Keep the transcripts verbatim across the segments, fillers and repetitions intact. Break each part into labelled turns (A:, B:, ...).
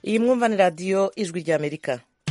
A: iyi mwumva ni radiyo ijwi ry'Amerika.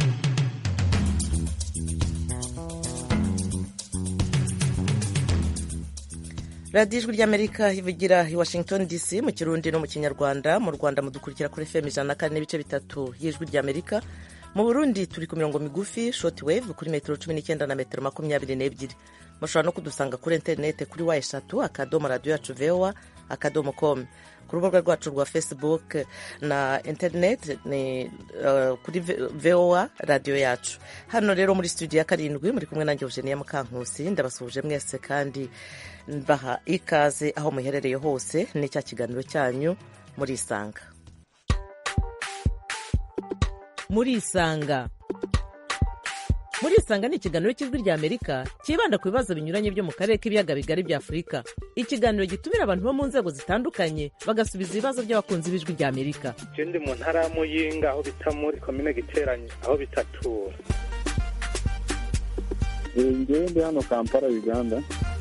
A: radiyo ijwi ry'Amerika ivugira i Washington D C mu kirundi no mu kinyarwanda. Mu Rwanda mudukurikira kuri F M ijana na kane n'ibice bitatu y'ijwi ry'Amerika. Mu Burundi turi ku mirongo migufi short wave kuri metero cumi n'icyenda na metero makumyabiri n'ebyiri. Mushobora no kudusanga kuri interinete kuri wa eshatu akadomo radiyo yacu voa akadomo com. Ku rubuga rwacu rwa Facebook na internet ni uh, kuri voa radiyo yacu. Hano rero muri studio ya karindwi muri kumwe nanjye Eugenia Mukankusi, ndabasuhuje mwese kandi mbaha ikaze aho muherereye hose. Ni cya kiganiro cyanyu muri Isanga. Muri Isanga muri Isanga ni ikiganiro cy'ijwi ry'Amerika kibanda ku bibazo binyuranye byo mu karere k'ibiyaga bigari bya Afurika. Ikiganiro gitumira abantu bo mu nzego zitandukanye bagasubiza ibibazo by'abakunzi b'ijwi ry'Amerika.
B: Ndi mu ntara ya Muyinga aho bita muri komine Giteranyi aho bitatura.
C: Ngewe ndi hano Kampala Uganda.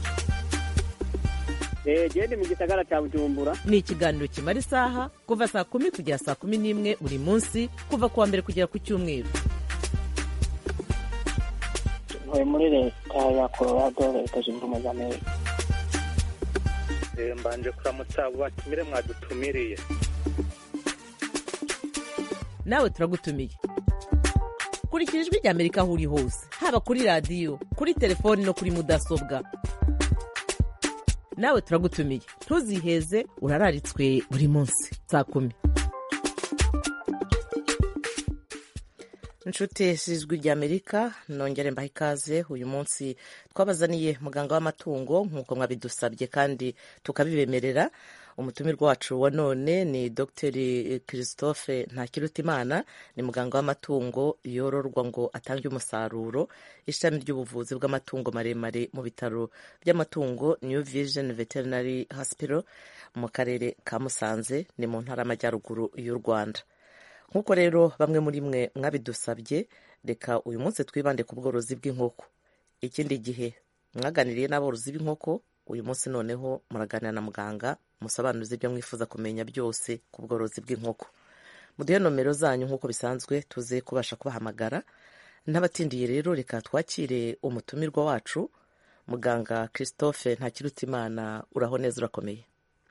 D: Eh gende mu gisagara cya Bujumbura.
A: Ni ikiganiro kimara isaha kuva saa kumi kugera saa kumi n'imwe buri munsi kuva kuwa mbere kugera ku cyumweru.
D: Ntuye muri leta ya Colorado, leta zunze ubumwe za Amerika.
B: Eh mbanje kuramutsa abo batumire mwadutumiriye.
A: Nawe turagutumiye. Kurikira ijwi ry'Amerika aho uri hose, haba kuri radiyo, kuri telefoni no kuri mudasobwa. Nawe turagutumiye, ntuziheze, urararitswe buri munsi saa kumi. Inshuti z'ijwi ry'Amerika, nongere mbaha ikaze. Uyu munsi twabazaniye muganga w'amatungo nk'uko mwabidusabye kandi tukabibemerera. Umutumirwa wacu wa none ni Doctor Christophe Ntakirutimana, ni muganga w'amatungo yororwa ngo atange umusaruro, ishami ry'ubuvuzi bw'amatungo maremare mu bitaro by'amatungo New Vision Veterinary Hospital mu karere ka Musanze, ni mu ntara y'Amajyaruguru y'u Rwanda. Nk'uko rero bamwe muri mwe mwabidusabye, reka uyu munsi twibande ku bworozi bw'inkoko. Ikindi gihe mwaganiriye n'aborozi b'inkoko, uyu munsi noneho muraganira na muganga musobanuze ibyo mwifuza kumenya byose ku bworozi bw'inkoko. Muduhe nomero zanyu nk'uko bisanzwe tuze kubasha kubahamagara. N'abatindiye rero reka twakire umutumirwa wacu muganga Christophe Ntakirutimana. Uraho neza, urakomeye?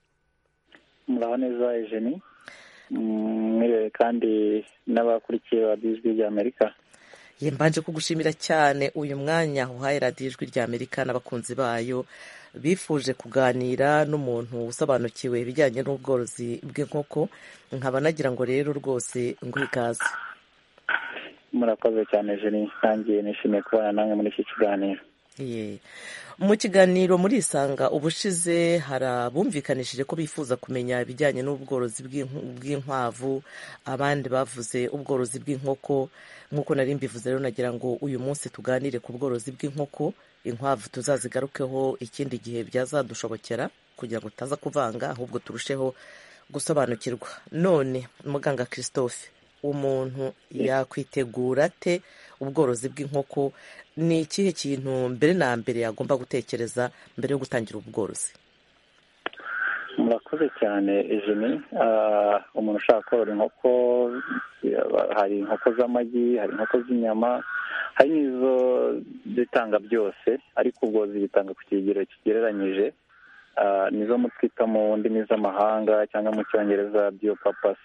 C: Muraho neza Eugenie. Mwiriwe kandi n'abakurikiye radiyo ijwi ry'Amerika.
A: Ye mbanje kugushimira cyane uyu mwanya uhaye radiyo ijwi ry'Amerika n'abakunzi bayo bifuje kuganira n'umuntu usobanukiwe ibijyanye n'ubworozi bw'inkoko. Nkaba nagira ngo rero rwose nguhe ikaze.
C: Murakoze cyane Eugenie, kandi nishimiye kubana namwe muri iki kiganiro.
A: Ye mu kiganiro muri Isanga ubushize harabumvikanishije ko bifuza kumenya ibijyanye n'ubworozi bw'inkwavu, abandi bavuze ubworozi bw'inkoko. Nk'uko nari mbivuze rero nagira ngo uyu munsi tuganire ku bworozi bw'inkoko. Inkwavu tuzazigarukeho ikindi gihe byazadushobokera kugira ngo tutaza kuvanga, ahubwo turusheho gusobanukirwa. None muganga Christophe, umuntu yakwitegura ate ubworozi bw'inkoko? Ni ikihe kintu mbere na mbere yagomba gutekereza mbere yo gutangira ubworozi?
C: Murakoze cyane Eugenie. Umuntu ushaka korora inkoko, hari inkoko z'amagi, hari inkoko z'inyama, hari n'izo zitanga byose, ariko ubwo zibitanga ku kigero kigereranyije. Nizo mutwita mu ndimi z'amahanga cyangwa mu cyongereza biopurpose.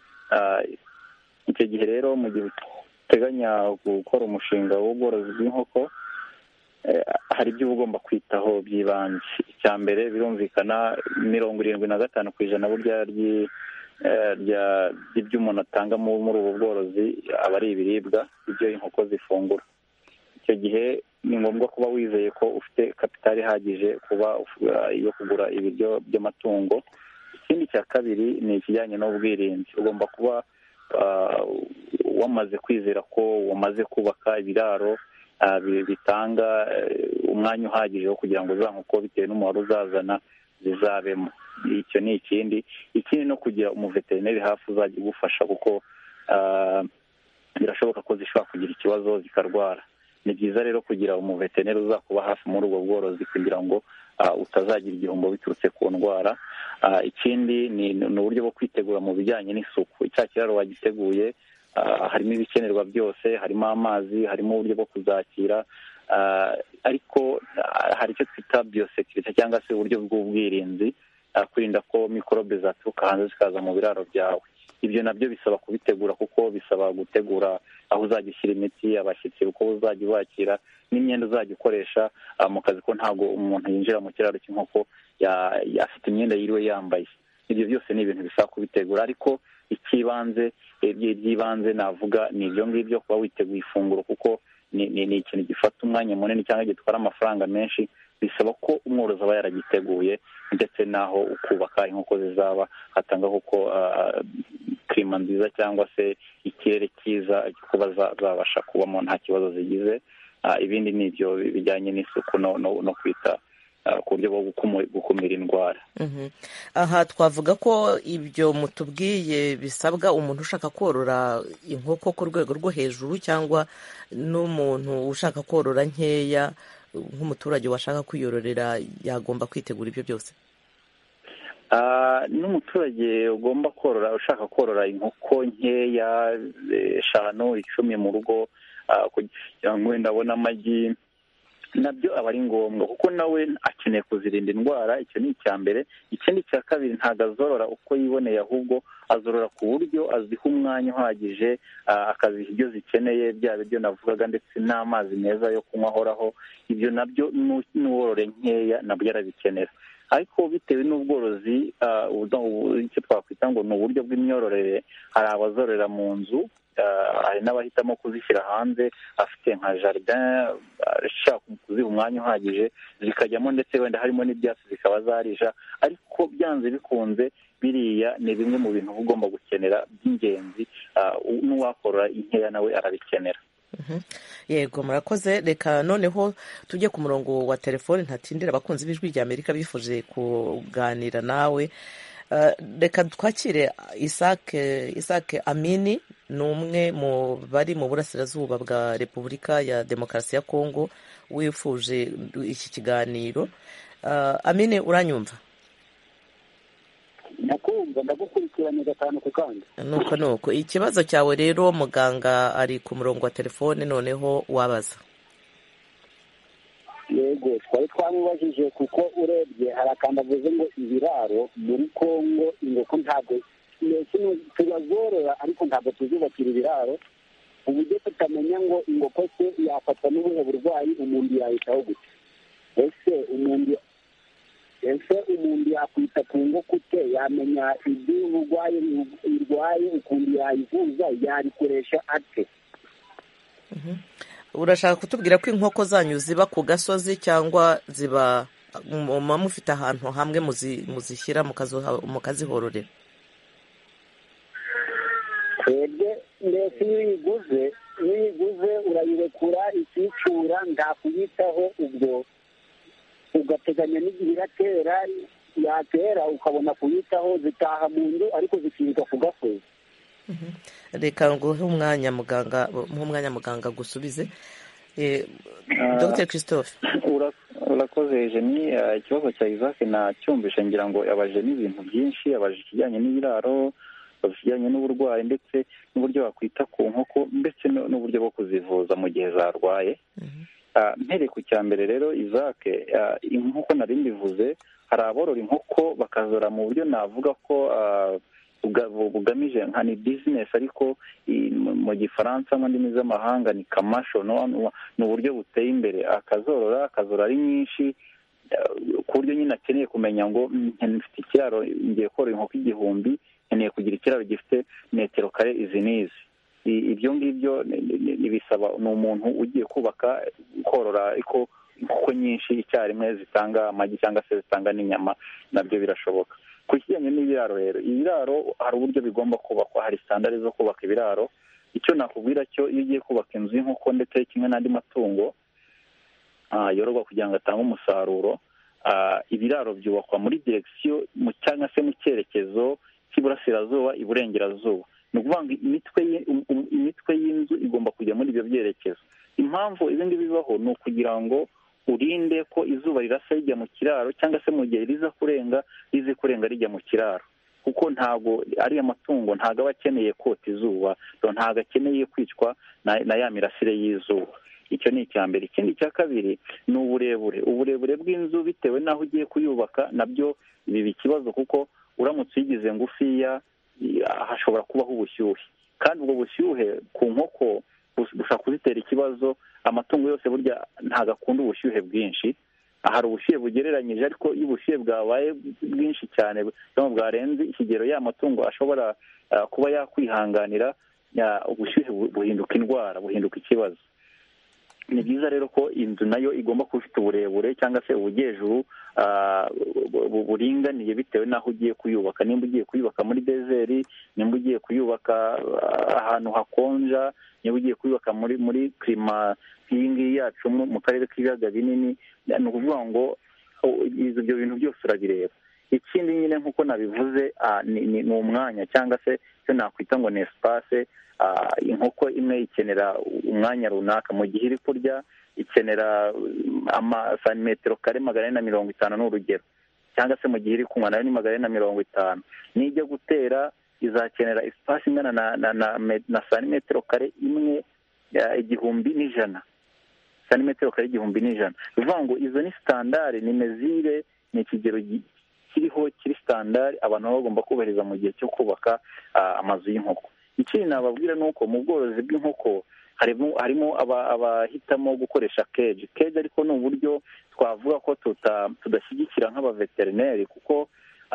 C: Icyo gihe rero mu gihe uteganya gukora umushinga w'ubworozi bw'inkoko, hari ibyo uba ugomba kwitaho by'ibanze. Icya mbere birumvikana mirongo irindwi na gatanu ku ijana burya ry'ibyo umuntu atanga muri ubu bworozi aba ari ibiribwa, ibyo inkoko zifungura. Icyo gihe ni ngombwa kuba wizeye ko ufite kapitali ihagije kuba yo kugura ibiryo by'amatungo. Ikindi cya kabiri ni ikijyanye n'ubwirinzi. Ugomba kuba wamaze kwizera ko wamaze kubaka ibiraro bitanga umwanya uhagije wo kugira ngo za nkoko bitewe n'umubare uzazana zizabemo. Icyo ni ikindi. Ikindi no kugira umuveterineri hafi uzajya ugufasha, kuko birashoboka ko zishobora kugira ikibazo zikarwara. ni byiza rero kugira umuveterineri uzakuba hafi muri ubwo bworozi kugira ngo utazagira igihombo biturutse ku ndwara. Ikindi ni uburyo bwo kwitegura mu bijyanye n'isuku. Icya kiraro wagiteguye harimo ibikenerwa byose, harimo amazi, harimo uburyo bwo kuzakira, ariko hari icyo twita biyosekirite cyangwa se uburyo bw'ubwirinzi, kwirinda ko mikorobe zaturuka hanze zikaza mu biraro byawe. Ibyo nabyo bisaba kubitegura kuko bisaba gutegura aho uzajya ushyira imiti, abashyitsi uko uzajya ubakira, n'imyenda uzajya ukoresha mu kazi, ko ntabwo umuntu yinjira mu kiraro cy'inkoko afite imyenda yiriwe yambaye. Ibyo byose ni ibintu bisaba kubitegura, ariko icy'ibanze by'ibanze navuga ni ibyo ngibyo, kuba witeguye ifunguro kuko ni ikintu gifata umwanya munini cyangwa gitwara amafaranga menshi. Bisaba ko umworozi aba yaragiteguye, ndetse n'aho ukubaka inkoko zizaba hatanga kuko klima nziza cyangwa se ikirere cyiza kuba zabasha kubamo nta kibazo zigize. Ibindi ni ibyo bijyanye n'isuku no kwita ku buryo bwo gukumira indwara.
A: Aha twavuga ko ibyo mutubwiye bisabwa umuntu ushaka korora inkoko ku rwego rwo hejuru, cyangwa n'umuntu ushaka korora nkeya nk'umuturage washaka kwiyororera yagomba kwitegura ibyo byose?
C: N'umuturage ugomba korora, ushaka korora inkoko nkeya eshanu icumi mu rugo kugira ngo wenda abone amagi, nabyo aba ari ngombwa kuko nawe akeneye kuzirinda indwara. Icyo ni icya mbere. Ikindi cya kabiri, ntabwo azorora uko yiboneye, ahubwo azorora ku buryo aziha umwanya uhagije, akaziha ibyo zikeneye, bya biryo navugaga, ndetse n'amazi meza yo kunywa ahoraho. Ibyo nabyo n'uworore nkeya nabyo arabikenera. Ariko bitewe n'ubworozi, icyo twakwita ngo ni uburyo bw'imyororere, hari abazororera mu nzu, hari n'abahitamo kuzishyira hanze, afite nka jardin, ashaka kuziha umwanya uhagije zikajyamo, ndetse wenda harimo n'ibyatsi zikaba zarisha. Ariko byanze bikunze, biriya ni bimwe mu bintu uba ugomba gukenera by'ingenzi. N'uwakorora inkeya nawe arabikenera.
A: Yego, murakoze. Reka noneho tujye ku murongo wa telefoni, ntatindira abakunzi b'ijwi rya Amerika bifuje kuganira nawe. Reka twakire Isake Isake Amini, ni umwe mu bari mu burasirazuba bwa Repubulika ya Demokarasi ya Kongo, wifuje iki kiganiro. Amini, uranyumva?
E: Ndakumva, ndagukurikiranye gatanu ku kandi.
A: Nuko nuko ikibazo cyawe rero, muganga ari ku murongo wa telefone, noneho wabaza.
E: Yego, twari twamubajije kuko urebye hari akantu avuze ngo ibiraro muri Kongo inkoko ntabwo tubazorora, ariko ntabwo tuzubakira ibiraro, uburyo tutamenya ngo inkoko se yafatwa n'ubuhe burwayi, umuntu yahitaho gute? Ese umuntu ese umuntu yakwita ku nkoko ute? Yamenya iby'uburwayi irwaye, ukuntu yayivuza, yabikoresha ate?
A: Urashaka kutubwira ko inkoko zanyu ziba ku gasozi, cyangwa ziba mufite ahantu hamwe muzishyira mukazihororera?
E: Twebwe mbese iyo uyiguze iyo uyiguze urayirekura ikicura, nta kuyitaho, ubwo ugateganya n'igihe iratera, yatera ukabona kuyitaho, zitaha mu nzu ariko zikirika ku gasozi.
A: Reka nguhe umwanya muganga umwanya muganga gusubize. Dr Christophe.
C: Urakoze Jeni. Ikibazo cya Isaac nacyumvishe, ngira ngo abaje n'ibintu byinshi, abaje ikijyanye n'ibiraro, ikijyanye n'uburwayi, ndetse n'uburyo wakwita ku nkoko, ndetse n'uburyo bwo kuzivuza mu gihe zarwaye. Mpere ku cya mbere rero, Isaac, inkoko nari mbivuze, hari aborora inkoko bakazora mu buryo navuga ko bugamije nka ni business, ariko mu gifaransa mu ndimi z'amahanga ni kamasho, ni uburyo buteye imbere. Akazorora akazora ari nyinshi, ku buryo nyine akeneye kumenya ngo mfite ikiraro, ngiye korora inkoko igihumbi, nkeneye kugira ikiraro gifite metero kare izi n'izi. Ibyo ngibyo bisaba ni umuntu ugiye kubaka korora ariko inkoko nyinshi icyarimwe zitanga amagi cyangwa se zitanga n'inyama, nabyo birashoboka. Ku kijyanye n'ibiraro rero, ibiraro hari uburyo bigomba kubakwa, hari standard zo kubaka ibiraro. Icyo nakubwira cyo, iyo ugiye kubaka inzu y'inkoko ndetse kimwe n'andi matungo yororwa kugira ngo atange umusaruro, ibiraro byubakwa muri direction cyangwa se mu cyerekezo cy'iburasirazuba iburengerazuba. Ni ukuvuga ngo imitwe imitwe y'inzu igomba kujya muri ibyo byerekezo. impamvu ibi ngibi bibaho ni ukugira ngo urinde ko izuba rirasa rijya mu kiraro cyangwa se mu gihe riza kurenga rize kurenga rijya mu kiraro, kuko ntabwo ariya matungo ntabwo aba akeneye kota izuba, ntabwo akeneye kwicwa na ya mirasire y'izuba. Icyo ni icya mbere. Ikindi cya kabiri ni uburebure uburebure bw'inzu bitewe n'aho ugiye kuyubaka nabyo biba ikibazo, kuko uramutse uyigize ngufiya hashobora kubaho ubushyuhe, kandi ubwo bushyuhe ku nkoko bushobora kuzitera ikibazo. Amatungo yose burya ntabwo akunda ubushyuhe bwinshi, hari ubushyuhe bugereranyije, ariko iyo ubushyuhe bwabaye bwinshi cyane bwarenze ikigero ya matungo ashobora kuba yakwihanganira, ubushyuhe buhinduka indwara, buhinduka ikibazo. Ni byiza rero ko inzu nayo igomba kuba ifite uburebure cyangwa se ubujyejuru buringaniye bitewe n'aho ugiye kuyubaka. Nimba ugiye kuyubaka muri deseri, nimba ugiye kuyubaka ahantu hakonja, niba ugiye kuyubaka muri muri klima nk'iyi ngiyi yacu mu karere k'ibiyaga binini, ni ukuvuga ngo ibyo bintu byose urabireba. Ikindi nyine nk'uko nabivuze ni umwanya cyangwa se icyo nakwita ngo ni espace. Inkoko imwe ikenera umwanya runaka, mu gihe iri kurya ikenera amasantimetero kare magana ane na mirongo itanu ni urugero, cyangwa se mu gihe iri kunywa nayo ni magana ane na mirongo itanu. Nijya gutera izakenera espace ingana na na na, na santimetero kare imwe igihumbi n'ijana, santimetero kare igihumbi n'ijana. Bivuga ngo izo ni standard, ni mezire, ni ikigero kiriho kiri standard abantu baba bagomba kubahiriza mu gihe cyo kubaka amazu y'inkoko. Ikindi nababwira ni uko mu bworozi bw'inkoko harimo harimo abahitamo gukoresha keji keji ariko ni uburyo twavuga ko tudashyigikira nk'abaveterineri, kuko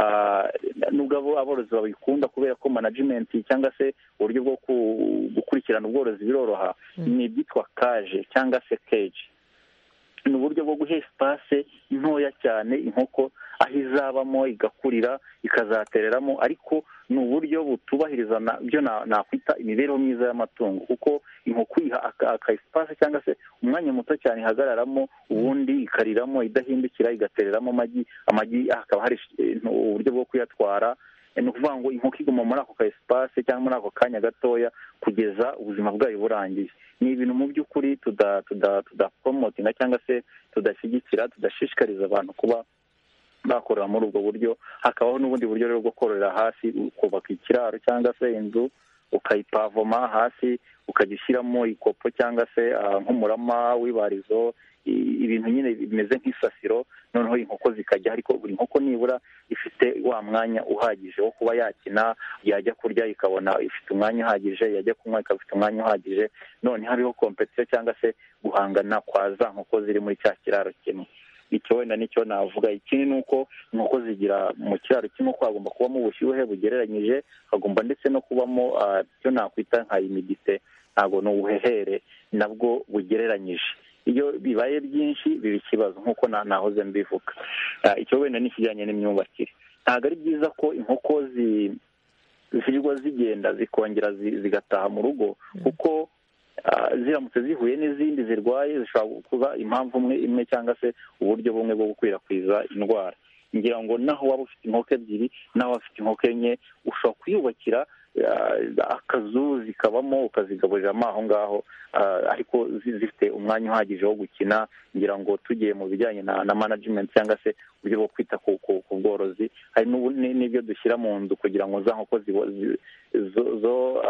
C: nubwo aborozi babikunda kubera ko management cyangwa se uburyo bwo gukurikirana ubworozi biroroha, ni ibyitwa kaje cyangwa se keji. Ni uburyo bwo guha espace ntoya cyane inkoko aho izabamo igakurira ikazatereramo, ariko ni uburyo butubahiriza byo nakwita imibereho myiza y'amatungo, kuko inkoko iha aka espace cyangwa se umwanya muto cyane ihagararamo, ubundi ikariramo idahindukira igatereramo amagi amagi hakaba hari uburyo bwo kuyatwara. Ni ukuvuga ngo inkoko iguma muri ako ka espace cyangwa muri ako kanya gatoya kugeza ubuzima bwayo burangiye. Ni ibintu mu by'ukuri tuda tuda tuda promotinga cyangwa se tudashyigikira, tudashishikariza abantu kuba bakorera muri ubwo buryo. Hakabaho n'ubundi buryo rero bwo kororera hasi, ukubaka ikiraro cyangwa se inzu ukayipavoma hasi, ukajya ushyiramo ikopo cyangwa se nk'umurama w'ibarizo, ibintu nyine bimeze nk'isasiro, noneho inkoko zikajya, ariko buri nkoko nibura ifite wa mwanya uhagije wo kuba yakina, yajya kurya ikabona ifite umwanya uhagije, yajya kunywa ikaba ifite umwanya uhagije, none hariho competition cyangwa se guhangana kwa za nkoko ziri muri cya kiraro kimwe. Icyo wenda nicyo navuga. Ikindi ni uko inkoko zigira mu kiraro cy'inkoko hagomba kubamo ubushyuhe bugereranyije, hagomba ndetse no kubamo icyo nakwita nka humidite, ntabwo ni ubuhehere nabwo bugereranyije. Iyo bibaye byinshi biba ikibazo nk'uko nahoze mbivuga. Icyo wenda n'ikijyanye n'imyubakire, ntabwo ari byiza ko inkoko zirirwa zigenda zikongera zigataha mu rugo, kuko ziramutse zihuye n'izindi zirwaye zishobora kuba impamvu imwe imwe cyangwa se uburyo bumwe bwo gukwirakwiza indwara. Ngira ngo naho waba ufite inkoko ebyiri naho wafite inkoko enye, ushobora kuyubakira akazu zikabamo ukazigaburiramo aho ngaho, ariko zifite umwanya uhagije wo gukina. Ngira ngo tugiye mu bijyanye na na management cyangwa se uburyo bwo kwita ku bworozi, hari n'ibyo dushyira mu nzu kugira ngo za nkoko zo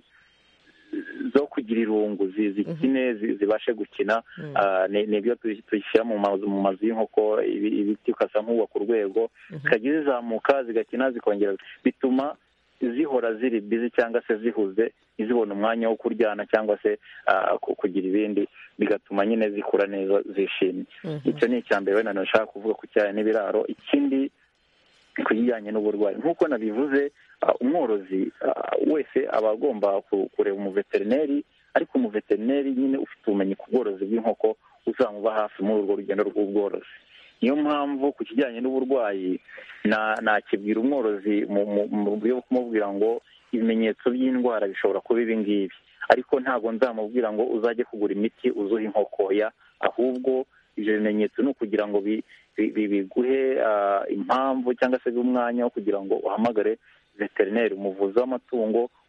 C: zo kugira irungu zikine zibashe gukina. Nibyo tuyishyira mu mazu y'inkoko, ibiti ukasa nk'ubaka urwego, zikajya zizamuka zigakina zikongera, bituma zihora ziri bizi cyangwa se zihuze, izibona umwanya wo kuryana cyangwa se kugira ibindi, bigatuma nyine zikura neza zishimye. Icyo ni icya mbere wenda nashaka kuvuga ku kijyanye n'ibiraro. Ikindi ku kijyanye n'uburwayi, nk'uko nabivuze, umworozi wese aba agomba kureba umuveterineri, ariko umuveterineri nyine ufite ubumenyi ku bworozi bw'inkoko uzamuba hafi muri urwo rugendo rw'ubworozi. Niyo mpamvu ku kijyanye n'uburwayi nakibwira umworozi mu buryo bwo kumubwira ngo ibimenyetso by'indwara bishobora kuba ibi ngibi, ariko ntabwo nzamubwira ngo uzajye kugura imiti uzuha inkoko ya, ahubwo ibyo bimenyetso ni ukugira ngo biguhe impamvu cyangwa se umwanya wo kugira ngo uhamagare veterineri, umuvuzi w'amatungo,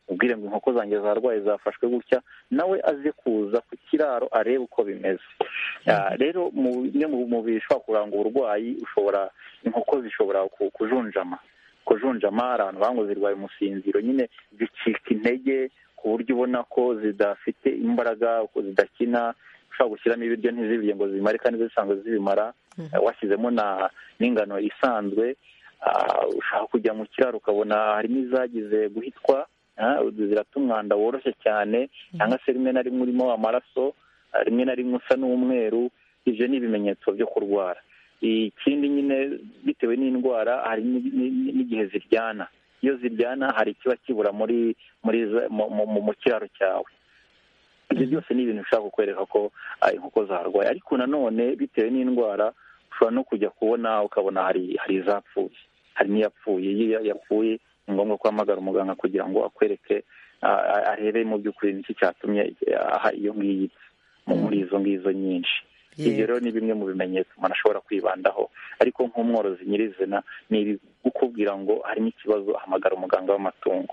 C: ubwire ngo inkoko zanjye zarwaye zafashwe gutya, nawe aze kuza ku kiraro arebe uko bimeze. Rero bimwe mu bishobora kuranga uburwayi, ushobora inkoko zishobora kujunjama kujunjama hari abantu bango zirwaye umusinziro, nyine zicika intege ku buryo ubona ko zidafite imbaraga, ko zidakina, ushobora gushyiramo ibiryo ntizibirye ngo zimare kandi zisanzwe zibimara, washyizemo n'ingano isanzwe. Ushaka kujya mu kiraro ukabona harimo izagize guhitwa, zirata umwanda woroshye cyane, cyangwa se rimwe na rimwe urimo amaraso, rimwe na rimwe usa n'umweru. Ibyo ni ibimenyetso byo kurwara. Ikindi nyine bitewe n'indwara hari n'igihe ziryana. Iyo ziryana hari ikiba kibura muri mu kiraro cyawe. Ibyo byose ni ibintu bishobora kukwereka ko inkoko zarwaye. Ariko nanone bitewe n'indwara ushobora no kujya kubona ukabona hari hari izapfuye, hari n'iyapfuye. Iyo yapfuye ni ngombwa ko uhamagara umuganga kugira ngo akwereke, arebe mu by'ukuri n'iki cyatumye aha iyo ngiyi muri izo ngizo nyinshi. Ibyo rero ni bimwe mu bimenyetso umuntu ashobora kwibandaho, ariko nk'umworozi nyirizina ni ukubwira ngo harimo ikibazo, ahamagara umuganga w'amatungo.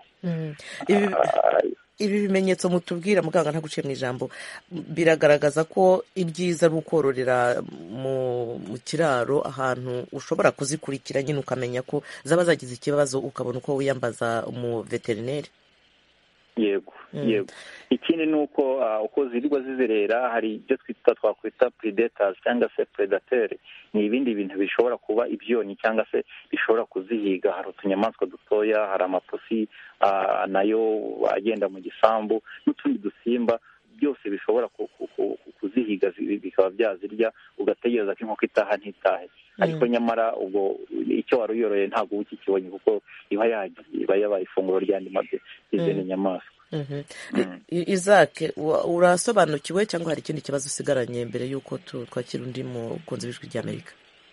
A: Ibi bimenyetso mutubwira, muganga ntaguciye mu ijambo, biragaragaza ko ibyiza ari ukororera mu kiraro ahantu ushobora kuzikurikira nyine ukamenya ko zaba zagize ikibazo, ukabona uko wiyambaza umuveterineri.
C: Yego yego. Ikindi ni uko uko zirirwa zizerera hari ibyo twita twakwita predators cyangwa se predateur. Ni ibindi bintu bishobora kuba ibyonnyi cyangwa se bishobora kuzihiga. Hari utunyamaswa dutoya, hari amapusi nayo agenda mu gisambu, n'utundi dusimba byose bishobora kuzihiga bikaba byazirya, ugategereza ko inkoko itaha ntitahe. Ariko nyamara ubwo icyo wari uyoroye ntabwo uba ukikibonye, kuko iba yagiye, iba yabaye ifunguro ry'andi y'izindi nyamaswa.
A: Isaac, urasobanukiwe cyangwa hari ikindi kibazo usigaranye mbere y'uko twakira undi mukunzi w'ijwi ry'Amerika?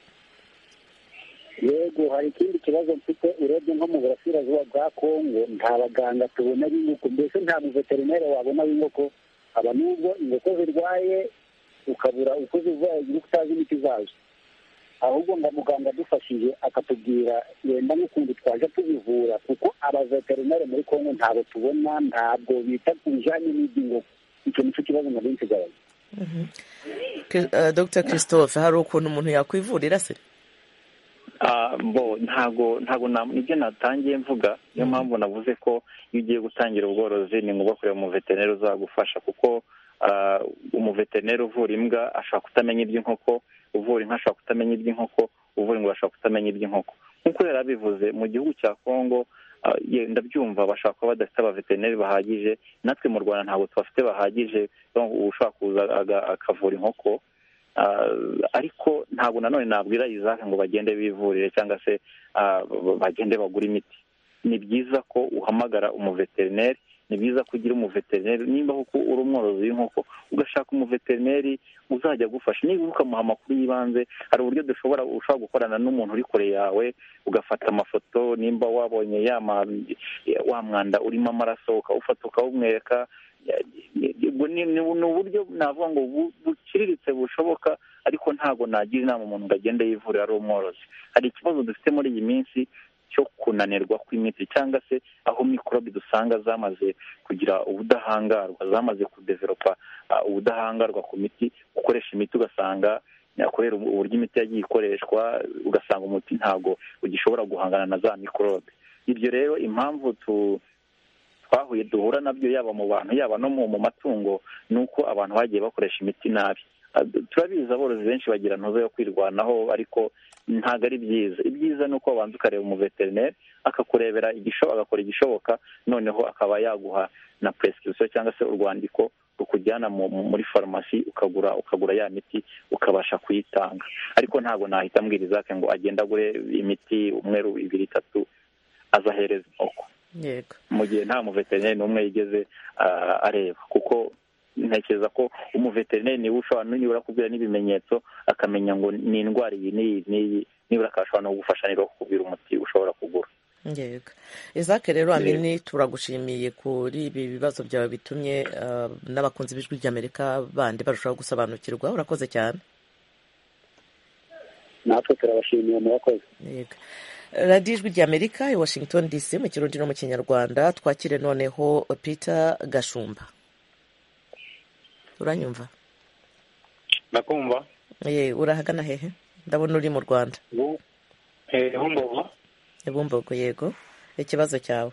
E: Yego, hari ikindi kibazo mfite. Urebye nko mu burasirazuba bwa Kongo nta baganga tubona b'inkoko, mbese nta muveterineri wabona w'inkoko. Aba nubwo inkoko zirwaye ukabura uko zivura, utazi imiti zazo, ahubwo ngo muganga adufashije akatubwira wenda n'ukundi twaje tubivura, kuko abaveterineri muri Kongo ntabwo tubona, ntabwo bita ku bijyanye n'iby'inkoko. Icyo nicyo kibazo nari nsigaranye.
A: Dr Christophe, hari ukuntu umuntu yakwivurira se?
C: Bo ntago ntago nibyo natangiye mvuga, niyo mpamvu navuze ko iyo ugiye gutangira ubworozi ni ngombwa kureba umuveterineri uzagufasha, kuko umuveterineri uvura imbwa ashobora kutamenya iby'inkoko, uvura inka ashobora kutamenya iby'inkoko, uvura ingurube ashobora kutamenya iby'inkoko. Nk'uko yari abivuze, mu gihugu cya Kongo ndabyumva bashobora kuba badafite abaveterineri bahagije, natwe mu Rwanda ntabwo tubafite bahagije ushobora kuza akavura inkoko. Ariko ntabwo nanone nabwira Isaac ngo bagende bivurire cyangwa se bagende bagura imiti. Ni byiza ko uhamagara umuveterineri, ni byiza ko ugira umuveterineri. Nimba kuko uri umworozi w'inkoko ugashaka umuveterineri uzajya agufasha, niba ukamuha amakuru y'ibanze, hari uburyo dushobora ushobora gukorana n'umuntu uri kure yawe, ugafata amafoto. Nimba wabonye wa mwanda urimo amaraso ukawufata ukawumwereka. Ni uburyo navuga ngo buciriritse bushoboka, ariko ntabwo nagira inama umuntu ngo agende yivurira ari umworozi. Hari ikibazo dufite muri iyi minsi cyo kunanirwa kw'imiti, cyangwa se aho mikorobi dusanga zamaze kugira ubudahangarwa, zamaze kudevelopa ubudahangarwa ku miti. Ukoresha imiti ugasanga kubera uburyo imiti yagiye ikoreshwa, ugasanga umuti ntabwo ugishobora guhangana na za mikorobe. Ibyo rero impamvu tu twahuye duhura nabyo, yaba mu bantu yaba no mu matungo, ni uko abantu bagiye bakoresha imiti nabi. Turabizi aborozi benshi bagira ntuzo yo kwirwanaho, ariko ntabwo ari byiza. Ibyiza ni uko wabanza ukareba umuveterineri akakurebera igishoboka, agakora igishoboka, noneho akaba yaguha na prescription cyangwa se urwandiko rukujyana muri farumasi ukagura ukagura ya miti ukabasha kuyitanga. Ariko ntabwo nahita mbwira Isaac ngo agenda agure imiti umweru ibiri itatu azahereza inkoko, mu gihe nta muveterineri n'umwe yigeze areba. Kuko ntekereza ko umuveterineri niwe ushobora nibura kubwira n'ibimenyetso, akamenya ngo ni indwara iyi n'iyi n'iyi, nibura akashobora no kugufasha niba kukubwira umuti ushobora kugura.
A: Yego. Isaac rero Amini, turagushimiye kuri ibi bibazo byawe bitumye n'abakunzi b'ijwi ry'Amerika bandi barushaho gusobanukirwa. Urakoze cyane.
E: Natwe turabashimiye, murakoze.
A: Yego. radiyo ijwi ry'amerika i washington dc mu kirundi no mu kinyarwanda. twakire noneho Peter Gashumba. uranyumva?
B: ndakumva.
A: ye urahagana hehe? ndabona uri mu Rwanda.
B: Bumbogo.
A: Bumbogo, yego. ikibazo cyawe?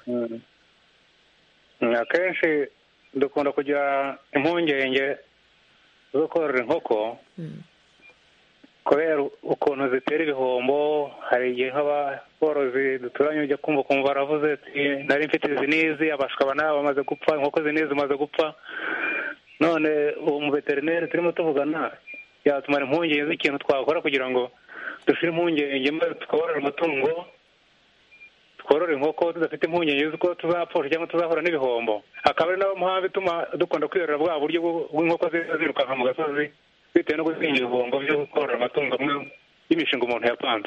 B: akenshi dukunda kugira impungenge zo korora inkoko kubera ukuntu zitera ibihombo. hari igihe nk'aborozi duturanye ujya kumva kumva baravuze ati nari mfite izi n'izi, abashwa nabo bamaze gupfa, inkoko izi n'izi zimaze gupfa. none uwo muveterineri turimo tuvugana yatumara impungenge z'ikintu twakora kugira ngo dushire impungenge maze tworora amatungo, tworora inkoko tudafite impungenge z'uko tuzapfusha cyangwa tuzahura n'ibihombo. akaba ari nayo mpamvu ituma dukunda kwiyorera bwa buryo bw'inkoko zirukanka mu gasozi bitewe no gusinya ibihombo byo korora amatungo amwe y'imishinga umuntu yapanze.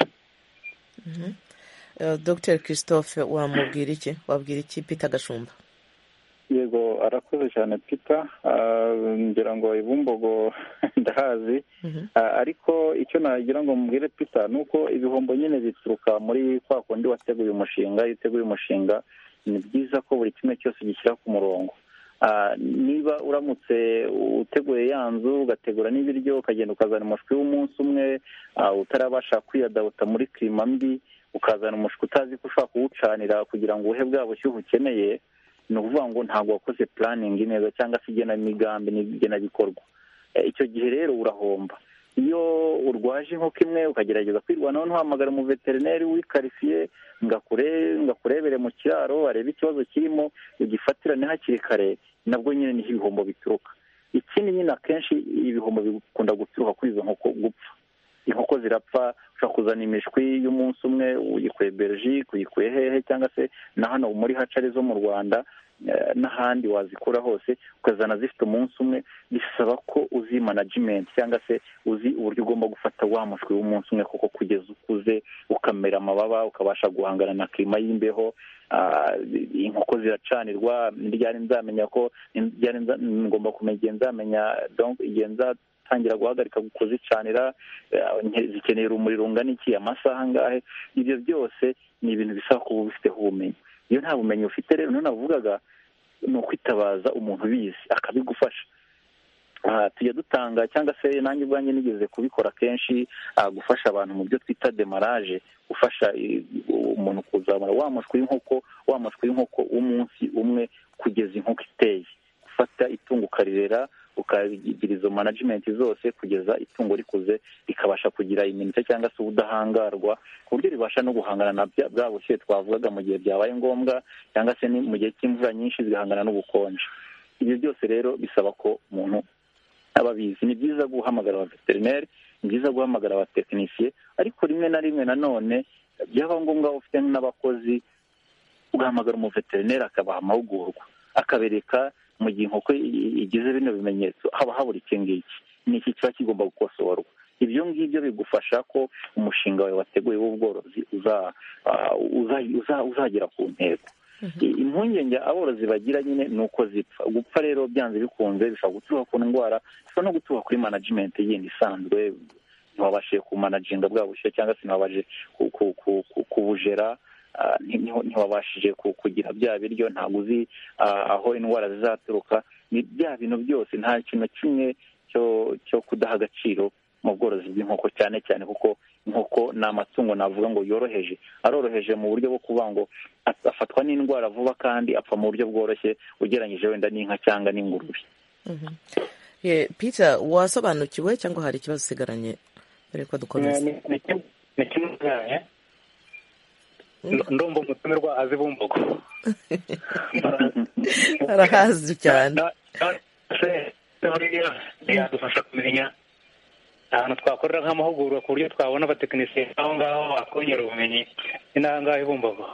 A: Dr Christophe, wamubwira iki? wabwira iki Peter Gashumba?
C: yego, arakoze cyane Peter. ngira ngo Ibumbogo ndahazi, ariko icyo nagira ngo mubwire Peter ni uko ibihombo nyine bituruka muri kwa kundi wateguye umushinga. iyo uteguye umushinga ni byiza ko buri kimwe cyose gishyira ku murongo. niba uramutse uteguye ya nzu ugategura n'ibiryo ukagenda ukazana umushwi w'umunsi umwe utarabasha kwiyadabuta muri klima mbi, ukazana umushwi utazi ko ushobora kuwucanira kugira ngo uhe bwa bushyuhe ukeneye, ni ukuvuga ngo ntabwo wakoze planning neza cyangwa se igenamigambi n'igenabikorwa. icyo gihe rero urahomba. iyo urwaje inkoko imwe ukagerageza kwirwanaho ntuhamagara umuveterineri wikarifiye ngo akurebere mu kiraro arebe ikibazo kirimo ugifatirane hakiri kare, nabwo nyine niho ibihombo bituruka. ikindi nyine akenshi ibihombo bikunda guturuka kuri izo nkoko gupfa. inkoko zirapfa, ushobora kuzana imishwi y'umunsi umwe uyikuye Belgique, uyikuye hehe cyangwa se na hano muri hacari zo mu Rwanda n'ahandi wazikura hose, ukazana zifite umunsi umwe. bisaba ko uzi management cyangwa se uzi uburyo ugomba gufata wa mushwi w'umunsi umwe kuko kugeza ukuze ukamera amababa ukabasha guhangana na klima y'imbeho. inkoko ziracanirwa. ryari nzamenya ko ryari ngomba kumenya igihe nzamenya donc igihe nzatangira guhagarika kuzicanira, zikeneye urumuri rungana iki, amasaha angahe. ibyo byose ni ibintu bisaba kuba ubifiteho ubumenyi. iyo nta bumenyi ufite rero navugaga ni ukwitabaza umuntu ubizi akabigufasha. tujya dutanga cyangwa se nanjye ubwanjye nigeze kubikora kenshi, gufasha abantu mu byo twita demarage, gufasha umuntu kuzamura wa mushwi w'inkoko wa mushwi w'inkoko w'umunsi umwe kugeza inkoko iteye. gufata itungo ukarirera ukagira izo management zose kugeza itungo rikuze rikabasha kugira iminota cyangwa se ubudahangarwa ku buryo ribasha no guhangana na bwa bushyuhe twavugaga mu gihe byabaye ngombwa, cyangwa se mu gihe cy'imvura nyinshi zigahangana n'ubukonje. ibyo byose rero bisaba ko umuntu aba abizi. ni byiza guhamagara abaveterineri, ni byiza guhamagara abatekinisiye, ariko rimwe na rimwe nanone byaba ngombwa ufite n'abakozi ugahamagara umuveterineri akabaha amahugurwa, akabereka mu gihe inkoko igize bino bimenyetso haba habura iki ngiki, ni iki kiba kigomba gukosorwa. ibyo ngibyo bigufasha ko umushinga wawe wateguye w'ubworozi uzagera ku ntego. impungenge aborozi bagira nyine ni uko zipfa. gupfa rero byanze bikunze bishobora guturuka ku ndwara, bishobora no guturuka kuri management yindi isanzwe. ntiwabashije kumanaginga bwa bushyuhe cyangwa se ntiwabashije kubujera, ntiwabashije kugira bya biryo, ntabwo uzi aho indwara zizaturuka. ni bya bintu byose, nta kintu kimwe cyo kudaha agaciro mu bworozi bw'inkoko, cyane cyane kuko inkoko ni amatungo navuga ngo yoroheje. aroroheje mu buryo bwo kuvuga ngo afatwa n'indwara vuba kandi apfa mu buryo bworoshye ugereranyije wenda n'inka cyangwa n'ingurube.
A: Peter, wasobanukiwe cyangwa hari ikibazo usigaranye mbere ko dukomeza?
B: ni kimwe cyane ndumva umutumirwa azi Bumbogo.
A: arahazi cyane.
B: yadufasha kumenya ahantu twakorera nk'amahugurwa ku buryo twabona abatekinisiye aho ngaho bakongera ubumenyi. ni n'aha ngaho i Bumbogo.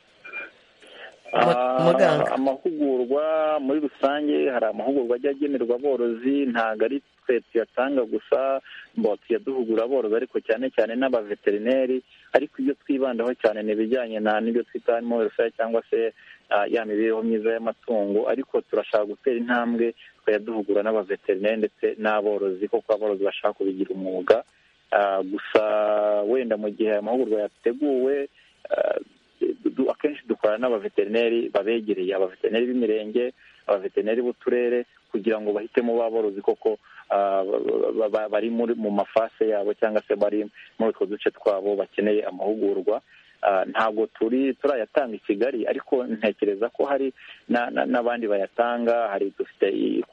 C: amahugurwa muri rusange, hari amahugurwa ajya agenerwa aborozi, ntabwo ari twe tuyatanga gusa, ngo tuyaduhugura aborozi, ariko cyane cyane n'abaveterineri. ariko ibyo twibandaho cyane ni ibijyanye n'ibyo twita animal welfare cyangwa se ya mibereho myiza y'amatungo, ariko turashaka gutera intambwe tukayaduhugura n'abaveterineri ndetse n'aborozi, kuko aborozi bashaka kubigira umwuga. gusa wenda mu gihe amahugurwa yateguwe akenshi dukorana n'abaveterineri babegereye, abaveterineri b'imirenge, abaveterineri b'uturere, kugira ngo bahitemo ba borozi koko bari mu mafase yabo cyangwa se bari muri utwo duce twabo bakeneye amahugurwa. Ntabwo turi turayatanga i Kigali, ariko ntekereza ko hari n'abandi bayatanga. Hari dufite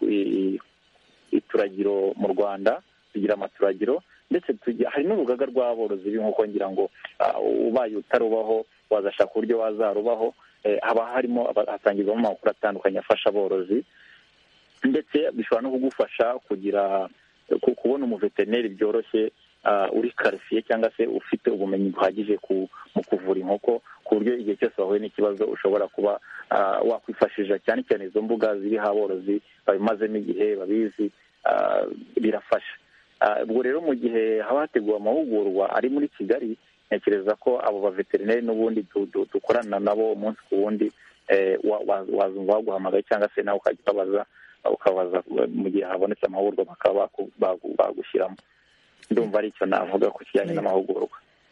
C: ituragiro mu Rwanda, tugira amaturagiro, ndetse hari n'urugaga rw'aborozi b'inkoko. Ngira ngo ubaye utarubaho wazashaka uburyo wazarubaho. Haba harimo hatangirwamo amakuru atandukanye afasha aborozi, ndetse bishobora no kugufasha kugira kubona umuveterineri byoroshye uri karifiye cyangwa se ufite ubumenyi buhagije mu kuvura inkoko, ku buryo igihe cyose wahuye n'ikibazo ushobora kuba wakwifashisha, cyane cyane izo mbuga ziriho aborozi babimazemo igihe, babizi, birafasha. Ubwo rero mu gihe haba hateguwe amahugurwa ari muri Kigali, ntekereza ko abo baveterineri n'ubundi dukorana nabo umunsi ku wundi, wazumva baguhamagaye cyangwa se nawe ukajya ubabaza ukabaza mu gihe habonetse amahugurwa bakaba bagushyiramo. Ndumva ari icyo navuga ku kijyanye n'amahugurwa.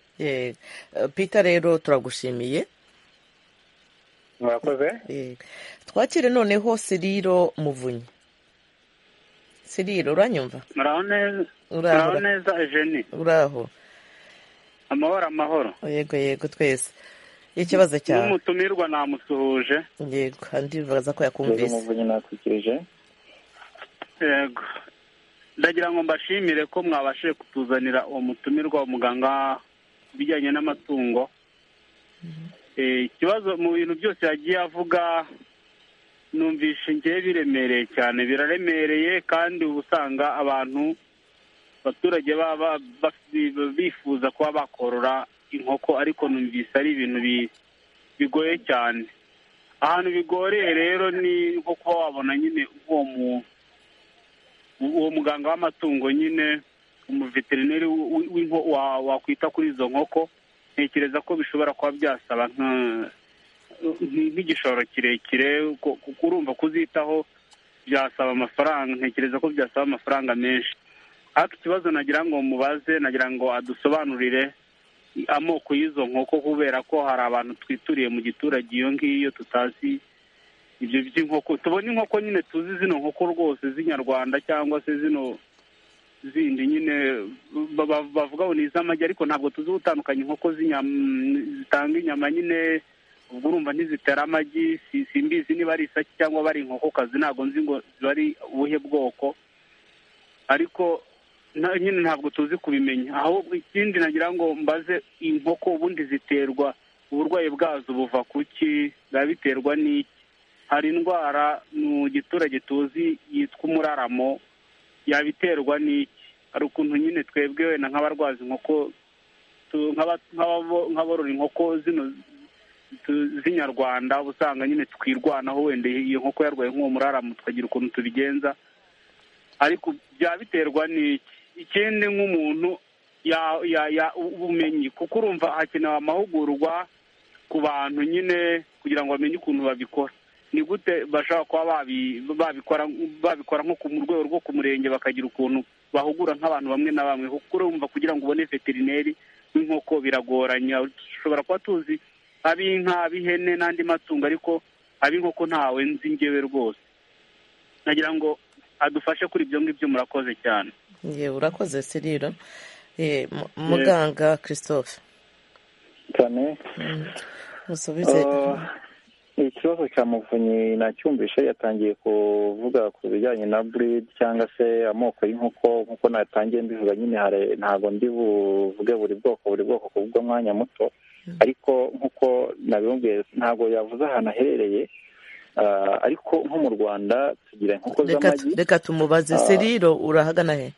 A: Peter, rero turagushimiye.
B: murakoze.
A: Twakire noneho Siriro Muvunyi. Siriro, uranyumva?
F: Muraho neza. Muraho neza Eugenie.
A: Uraho.
F: Amahoro amahoro.
A: Yego yego twese. Ikibazo cyawe.
F: N'umutumirwa namusuhuje.
A: Yego, kandi bibaza ko yakumvise.
C: Muvunyi nakwikirije.
F: Yego. Ndagira ngo mbashimire ko mwabashije kutuzanira uwo mutumirwa umuganga bijyanye n'amatungo. Ikibazo mu bintu byose yagiye avuga numvishe ngiye biremereye cyane, biraremereye, kandi usanga abantu abaturage baba bifuza kuba bakorora inkoko, ariko numvise ari ibintu bigoye cyane. Ahantu bigoreye rero ni nko kuba wabona nyine uwo mu uwo muganga w'amatungo, nyine umuveterineri wakwita kuri izo nkoko. Ntekereza ko bishobora kuba byasaba nk'igishoro kirekire, urumva kuzitaho byasaba amafaranga. Ntekereza ko byasaba amafaranga menshi. Ariko ikibazo nagira ngo mubaze, nagira ngo adusobanurire amoko y'izo nkoko, kubera ko hari abantu twituriye mu giturage iyo ngiyo tutazi ibyo by'inkoko. Tubona inkoko nyine tuzi zino nkoko rwose z'inyarwanda cyangwa se zino zindi nyine bavuga ngo ni iz'amagi, ariko ntabwo tuzi gutandukanya inkoko zitanga inyama nyine. Ubwo urumva ntizitera amagi, simbizi niba ari isaki cyangwa bari inkokokazi, ntabwo nzi ngo ziba ari ubuhe bwoko, ariko nyine ntabwo tuzi kubimenya. Ahubwo ikindi nagira ngo mbaze, inkoko ubundi ziterwa, uburwayi bwazo buva ku ki? Biba biterwa n'iki? Hari indwara mu giturage tuzi yitwa umuraramo, yabiterwa n'iki? Hari ukuntu nyine twebwe wenda nk'abarwaza inkoko, nk'aborora inkoko zino z'inyarwanda, usanga nyine twirwanaho, wenda iyo nkoko yarwaye nk'uwo muraramo tukagira ukuntu tubigenza, ariko byaba biterwa n'iki? Ikindi, nk'umuntu ubumenyi, kuko urumva hakenewe amahugurwa ku bantu nyine kugira ngo bamenye ukuntu babikora. Ni gute bashobora kuba babikora babikora nko mu rwego rwo ku murenge, bakagira ukuntu bahugura nk'abantu bamwe na bamwe, kuko urumva kugira ngo ubone veterineri w'inkoko biragoranya. Dushobora kuba tuzi ab'inka, ab'ihene n'andi matungo, ariko ab'inkoko ntawe nzi ngewe rwose. nagira ngo adufashe kuri ibyo ngibyo. Murakoze cyane.
A: Yewe urakoze Siriro. Muganga Christophe
C: cyane
A: musubize.
C: Ikibazo cya Muvunyi nacyumvishe, yatangiye kuvuga ku bijyanye na breed cyangwa se amoko y'inkoko, nkuko natangiye mbivuga nyine ntabwo ndi buvuge buri bwoko buri bwoko ku bw'umwanya muto, ariko nkuko nabibabwiye ntabwo yavuze ahantu aherereye, ariko nko mu Rwanda tugira inkoko z'amagi.
A: Reka tumubaze. Siriro urahagana he?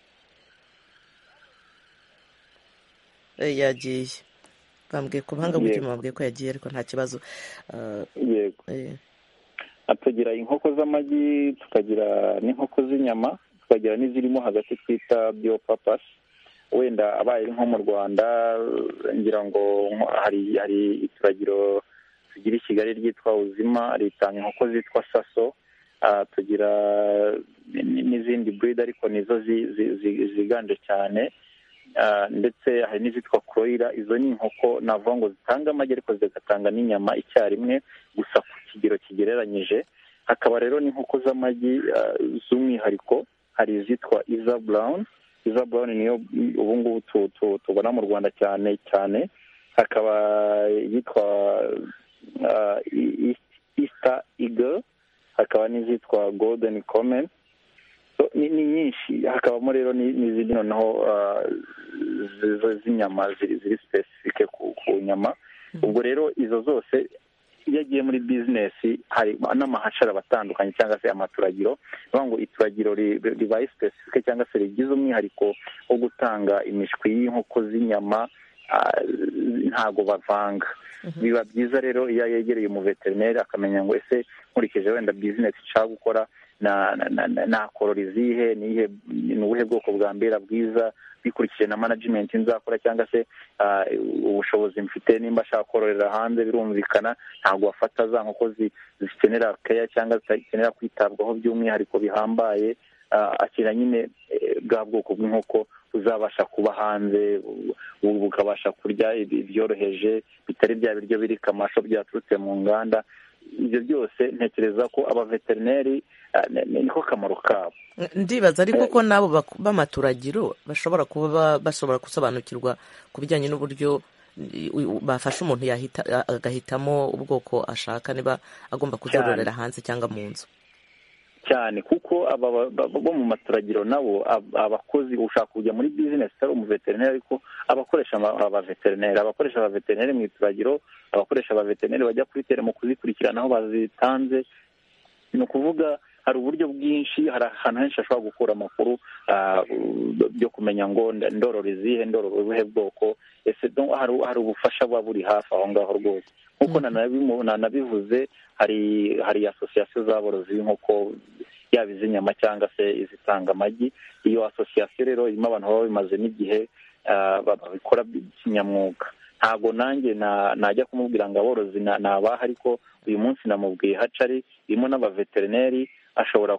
A: Yagiye bambwiye ku buhanga bw'icyuma, bambwiye ko yagiye, ariko nta kibazo.
C: Yego, tugira inkoko z'amagi, tukagira n'inkoko z'inyama, tukagira n'izirimo hagati twita biopapas. Wenda abaye nko mu Rwanda, ngira ngo hari hari ituragiro tugira i Kigali ryitwa Uzima, ritanga inkoko zitwa Saso. Tugira n'izindi breed, ariko nizo ziganje cyane. ndetse hari n'izitwa kroira. Izo ni inkoko navuga ngo zitanga amagi ariko zigatanga n'inyama icyarimwe gusa ku kigero kigereranyije. Hakaba rero n'inkoko z'amagi z'umwihariko, hari izitwa iza brown. Iza brown niyo ubu ngubu tubona mu Rwanda cyane cyane. Hakaba yitwa Easter Eagle, hakaba n'izitwa Golden Common. Ni nyinshi. Hakabamo rero n'izindi noneho z'inyama ziri specific ku nyama. Ubwo rero izo zose iyo agiye muri bizinesi hari n'amahashara batandukanye cyangwa se amaturagiro, bivuga ngo ituragiro ribaye specific cyangwa se rigize umwihariko wo gutanga imishwi y'inkoko z'inyama, ntago bavanga. Biba byiza rero iyo yegereye umuveterineri akamenya ngo ese nkurikije wenda bizinesi nshaka gukora nakorora izihe, ni ubuhe bwoko bwa mbera bwiza bikurikije na management nzakora cyangwa se ubushobozi mfite. Nimba ashaka kororera hanze birumvikana ntabwo wafata za nkoko zikenera keya cyangwa zikenera kwitabwaho by'umwihariko bihambaye, akira nyine bwa bwoko bw'inkoko uzabasha kuba hanze bukabasha kurya ibyoroheje bitari bya biryo biri kamasho byaturutse mu nganda. Ibyo byose ntekereza ko abaveterineri niko kamaro kabo.
A: Ndibaza ariko ko nabo b'amaturagiro bashobora kuba bashobora gusobanukirwa ku bijyanye n'uburyo bafasha umuntu yahita agahitamo ubwoko ashaka, niba agomba kuzororera hanze cyangwa mu nzu
C: cyane. Kuko bo mu maturagiro nabo abakozi ushaka kujya muri bizinesi atari umuveterineri, ariko abakoresha abaveterineri abakoresha abaveterineri mu ituragiro, abakoresha abaveterineri bajya kuri tere mu kuzikurikirana aho bazitanze. Ni ukuvuga hari uburyo bwinshi, hari ahantu henshi ashobora gukura amakuru byo kumenya ngo ndorora izihe, ndorora ubuhe bwoko. Ese hari ubufasha buba buri hafi aho ngaho rwose. Nk'uko nanabivuze, hari hari asosiyasiyo z'aborozi b'inkoko yaba iz'inyama cyangwa se izitanga amagi. Iyo asosiyasiyo rero irimo abantu baba bimaze n'igihe babikora kinyamwuga. Ntabwo nanjye najya kumubwira ngo aborozi nabaha, ariko uyu munsi namubwiye hacari irimo n'abaveterineri, ashobora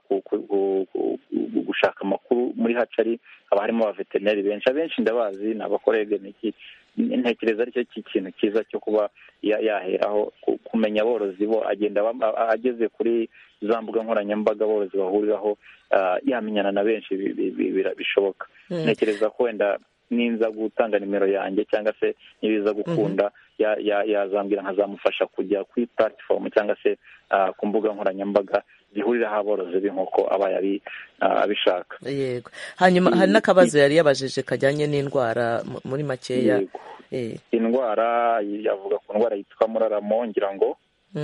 C: gushaka amakuru muri hacari. Haba harimo abaveterineri benshi, abenshi ndabazi ni abakorege. Ntekereza aricyo kintu cyiza cyo kuba yaheraho kumenya aborozi bo, agenda ageze kuri za mbuga nkoranyambaga aborozi bahuriraho, yamenyana na benshi bishoboka. Ntekereza ko wenda ninza gutanga nimero yanjye cyangwa se nibiza gukunda yazambwira nkazamufasha kujya kuri platform cyangwa se ku mbuga nkoranyambaga zihuriraho aborozi b'inkoko aba yari abishaka.
A: Yego. Hanyuma hari n'akabazo yari yabajije kajyanye n'indwara muri makeya.
C: Indwara yavuga ku ndwara yitwa muraramo, ngira ngo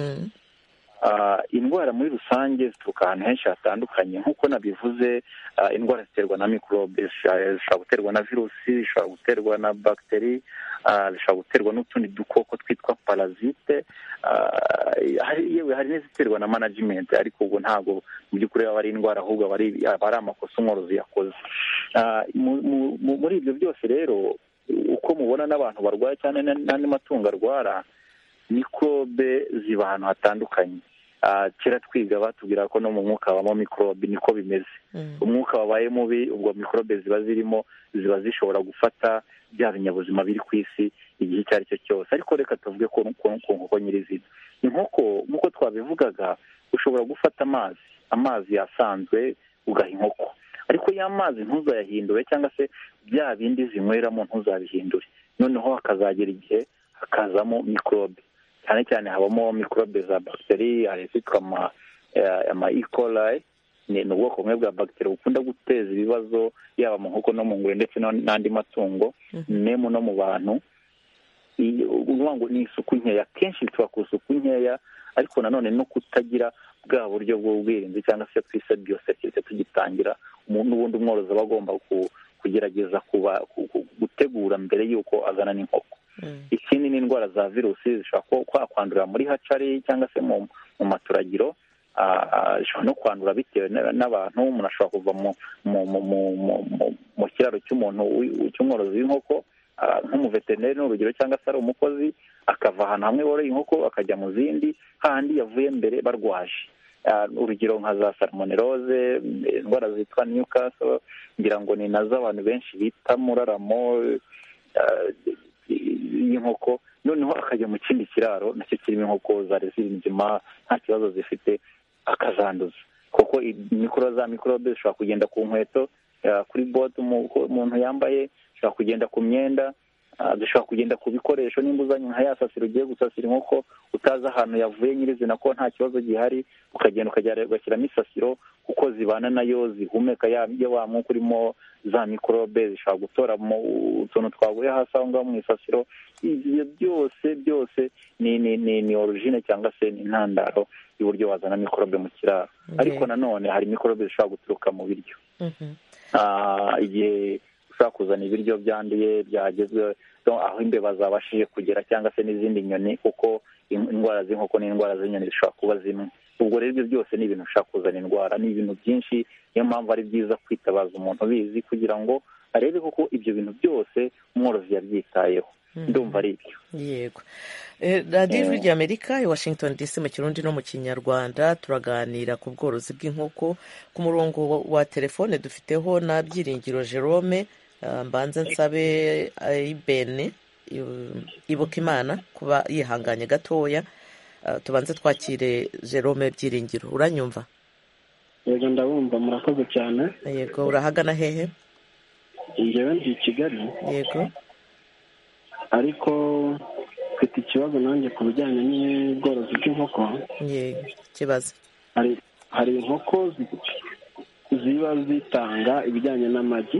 C: indwara muri rusange zituruka ahantu henshi hatandukanye. Nk'uko nabivuze, indwara ziterwa na mikorobe, zishobora guterwa na virusi, zishobora guterwa na bagiteri, zishobora guterwa n'utundi dukoko twitwa parazite, yewe hari n'iziterwa na management, ariko ubwo ntabwo mu by'ukuri aba ari indwara, ahubwo aba ari amakosa umworozi yakoze. Muri ibyo byose rero, uko mubona n'abantu barwaye cyane n'andi matungo arwara, mikorobe ziba ahantu hatandukanye. Kera twiga batubwira ko no mu mwuka habamo mikorobe, niko bimeze. Umwuka wabaye mubi, ubwo mikorobe ziba zirimo ziba zishobora gufata bya binyabuzima biri ku isi igihe icyo ari cyo cyose. Ariko reka tuvuge ko ku nkoko nyirizina, inkoko nk'uko twabivugaga, ushobora gufata amazi amazi yasanzwe ugaha inkoko, ariko ya mazi ntuzayahindure cyangwa se bya bindi zinyweramo ntuzabihindure. Noneho hakazagera igihe hakazamo mikorobe, cyane cyane habamo mikorobe za bagiteri, hari izitwa ama E. coli. Ni ubwoko bumwe bwa bagiteri bukunda guteza ibibazo yaba mu nkoko no mu ngurube ndetse n'andi matungo, nemu no mu bantu. Uvuga ngo ni isuku nkeya, kenshi bituba ku isuku nkeya, ariko nanone no kutagira bwa buryo bw'ubwirinzi cyangwa se twise biosekirite tugitangira. N'ubundi umworozi aba agomba kugerageza gutegura mbere y'uko azana n'inkoko. Ikindi ni indwara za virusi zishobora kwandurira muri hacari cyangwa se mu maturagiro. Zishobora no kwandura bitewe n'abantu. Umuntu ashobora kuva mu kiraro cy'umuntu cy'umworozi w'inkoko nk'umuveterineri n'urugero, cyangwa se ari umukozi, akava ahantu hamwe woroye inkoko akajya mu zindi hahandi yavuye mbere barwaje. urugero nka za salmonellose, indwara zitwa Newcastle, ngira ngo ni nazo abantu benshi bita muraramo y'inkoko, noneho akajya mu kindi kiraro nacyo kirimo inkoko zari ziri nzima nta kibazo zifite, akazanduza. kuko mikoro za mikorobe zishobora kugenda ku nkweto, kuri bote umuntu yambaye, zishobora kugenda ku myenda, zishobora kugenda ku bikoresho. nimba uzanye nka ya sasiro ugiye gusasira inkoko utazi ahantu yavuye nyirizina ko nta kibazo gihari, ukagenda ugashyiramo isasiro kuko zibana nayo, zihumeka ya wa mwuka urimo za mikorobe, zishobora gutoramo utuntu twaguye hasi aho ngaho mu isasiro. ibyo byose byose ni ni ni ni origine cyangwa se ni intandaro y'uburyo wazana mikorobe mu kiraro. ariko nanone hari mikorobe zishobora guturuka mu biryo. igihe ushobora kuzana ibiryo byanduye byagezwe aho imbeba zabashije kugera cyangwa se n'izindi nyoni, kuko indwara z'inkoko n'indwara z'inyoni zishobora kuba zimwe. ubwo rero ibyo byose ni ibintu bishobora kuzana indwara, ni ibintu byinshi. niyo mpamvu ari byiza kwitabaza umuntu ubizi kugira ngo arebe koko ibyo bintu byose umworozi yabyitayeho. ndumva ari ibyo.
A: yego. radiyo ijwi ry'amerika i washington dc mu kirundi no mu kinyarwanda turaganira ku bworozi bw'inkoko. ku murongo wa telefone dufiteho na Byiringiro Jerome. mbanza nsabe ibene ibuka imana kuba yihanganye gatoya, tubanze twakire Jerome Byiringiro. uranyumva?
G: yego ndabumva, murakoze cyane.
A: yego, urahagana hehe?
G: njyewe ndi i Kigali.
A: yego,
G: ariko mfite ikibazo nanjye ku bijyanye n'ubworozi bw'inkoko.
A: yego, ikibazo.
G: hari hari inkoko ziba zitanga ibijyanye n'amagi,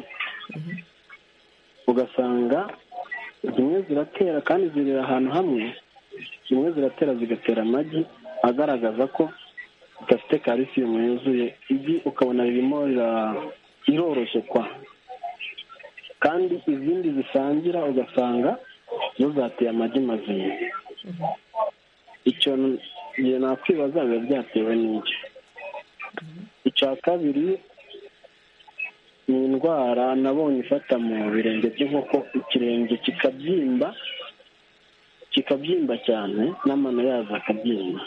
G: ugasanga zimwe ziratera kandi zirira ahantu hamwe, zimwe ziratera zigatera amagi agaragaza ko zidafite calcium yuzuye, igi ukabona ririmo riroroshye kwa, kandi izindi zisangira ugasanga zo zateye amagi mazima. icyo gihe nakwibaza biba byatewe n'iki. icya kabiri ni indwara nabonye ifata mu birenge by'inkoko, ikirenge kikabyimba kikabyimba cyane n'amano yazo akabyimba.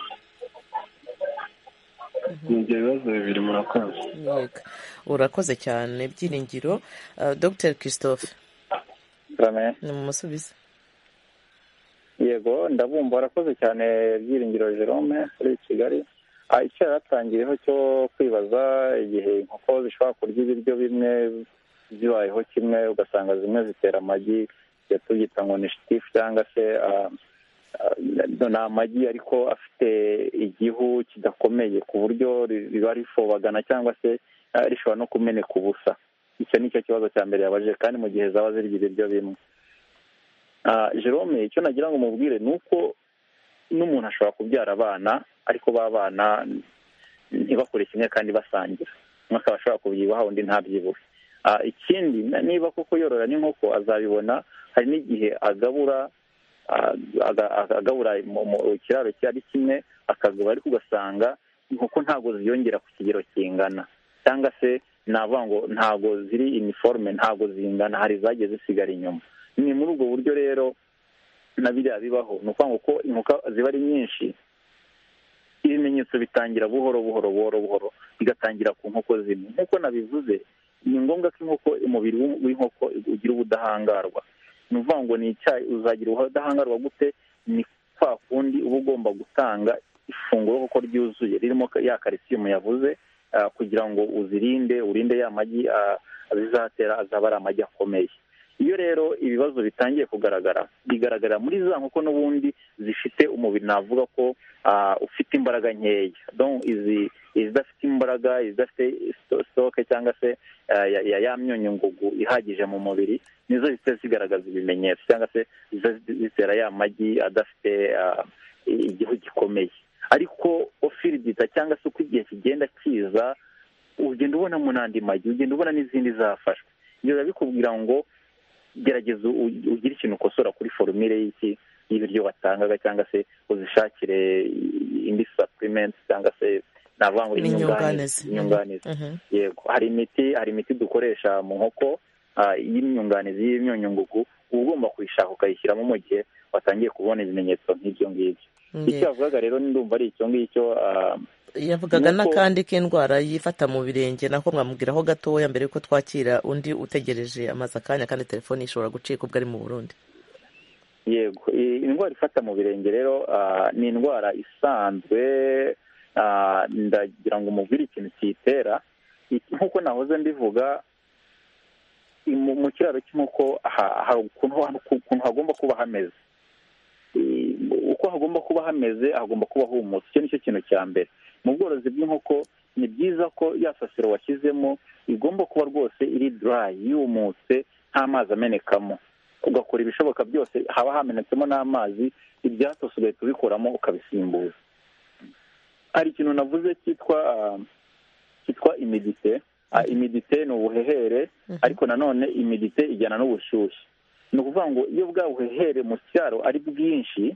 G: ni ibyo bibazo bibiri. murakoze.
A: urakoze cyane Byiringiro. Dr Christophe ni mumusubize.
C: yego ndabumva, warakoze cyane Byiringiro Jerome kuri Kigali. icyo yaratangiyeho cyo kwibaza igihe inkoko zishobora kurya ibiryo bimwe zibayeho kimwe, ugasanga zimwe zitera amagi tubyita ngo ni shitifu cyangwa se ni amagi ariko afite igihu kidakomeye ku buryo riba rifobagana cyangwa se rishobora no kumeneka ubusa. icyo ni cyo kibazo cya mbere yabajije, kandi mu gihe zaba zirya ibiryo bimwe. Jerome, icyo nagira ngo mubwire ni uko n'umuntu ashobora kubyara abana, ariko ba bana ntibakure kimwe kandi basangira. umwe akaba ashobora kubyibuha undi ntabyibure. ikindi, niba koko yorora n'inkoko azabibona, hari n'igihe agabura agabura mu kiraro cye ari kimwe akagaba, ariko ugasanga inkoko ntabwo ziyongera ku kigero kingana, cyangwa se navuga ngo ntabwo ziri iniforume, ntabwo zingana, hari zagiye zisigara inyuma. ni muri ubwo buryo rero na biriya bibaho. ni ukuvuga ngo ko inkoko ziba ari nyinshi, ibimenyetso bitangira buhoro buhoro buhoro buhoro bigatangira ku nkoko zimwe. nk'uko nabivuze, ni ngombwa ko inkoko umubiri w'inkoko ugira ubudahangarwa. ni ukuvuga ngo ni icyayi uzagira ubudahangarwa gute? ni kwa kundi uba ugomba gutanga ifunguro koko ryuzuye ririmo ya calcium yavuze, kugira ngo uzirinde urinde ya magi zizatera azaba ari amagi akomeye. iyo rero ibibazo bitangiye kugaragara, bigaragara muri za nkoko n'ubundi zifite umubiri navuga ko ufite imbaraga nkeya. donc izi izidafite imbaraga, izidafite sitoke cyangwa se ya myunyungugu ihagije mu mubiri, nizo zihita zigaragaza ibimenyetso cyangwa se zitera ya magi adafite igihu gikomeye. ariko ofiridita cyangwa se uko igihe kigenda kiza, ugenda ubonamo n'andi magi, ugenda ubona n'izindi zafashwe. ibyo biba bikubwira ngo gerageza ugire ikintu ukosora kuri forumire y'iki y'ibiryo watangaga, cyangwa se uzishakire indi supplement cyangwa se navuga ngo inyunganizi. yego, hari imiti hari imiti dukoresha mu nkoko y'imyunganizi y'imyunyungugu, uba ugomba kuyishaka ukayishyiramo mu gihe watangiye kubona ibimenyetso nk'ibyo ngibyo. icyo yavugaga rero ndumva ari icyo ngicyo
A: yavugaga n'akandi k'indwara yifata mu birenge nako mwamubwiraho gatoya mbere yuko twakira undi utegereje amaze akanya kandi telefoni ishobora gucika ubwo ari mu Burundi.
C: Yego, indwara ifata mu birenge rero ni indwara isanzwe, ndagira ngo umubwire ikintu kiyitera. Nk'uko nahoze mbivuga, mu kiraro cy'inkoko hari ukuntu hagomba kuba hameze. Uko hagomba kuba hameze hagomba kuba humutse. Icyo nicyo kintu cya mbere. Mu bworozi bw'inkoko ni byiza ko ya sasiro washyizemo igomba kuba rwose iri dry, yumutse, nta mazi amenekamo. Ugakora ibishoboka byose haba hamenetsemo n'amazi, ibyatose ugahita ubikuramo ukabisimbuza. Hari ikintu navuze cyitwa cyitwa imidite. Imidite ni ubuhehere, ariko nanone imidite ijyana n'ubushyushyu. Ni ukuvuga ngo iyo bwa buhehere mu cyaro ari bwinshi,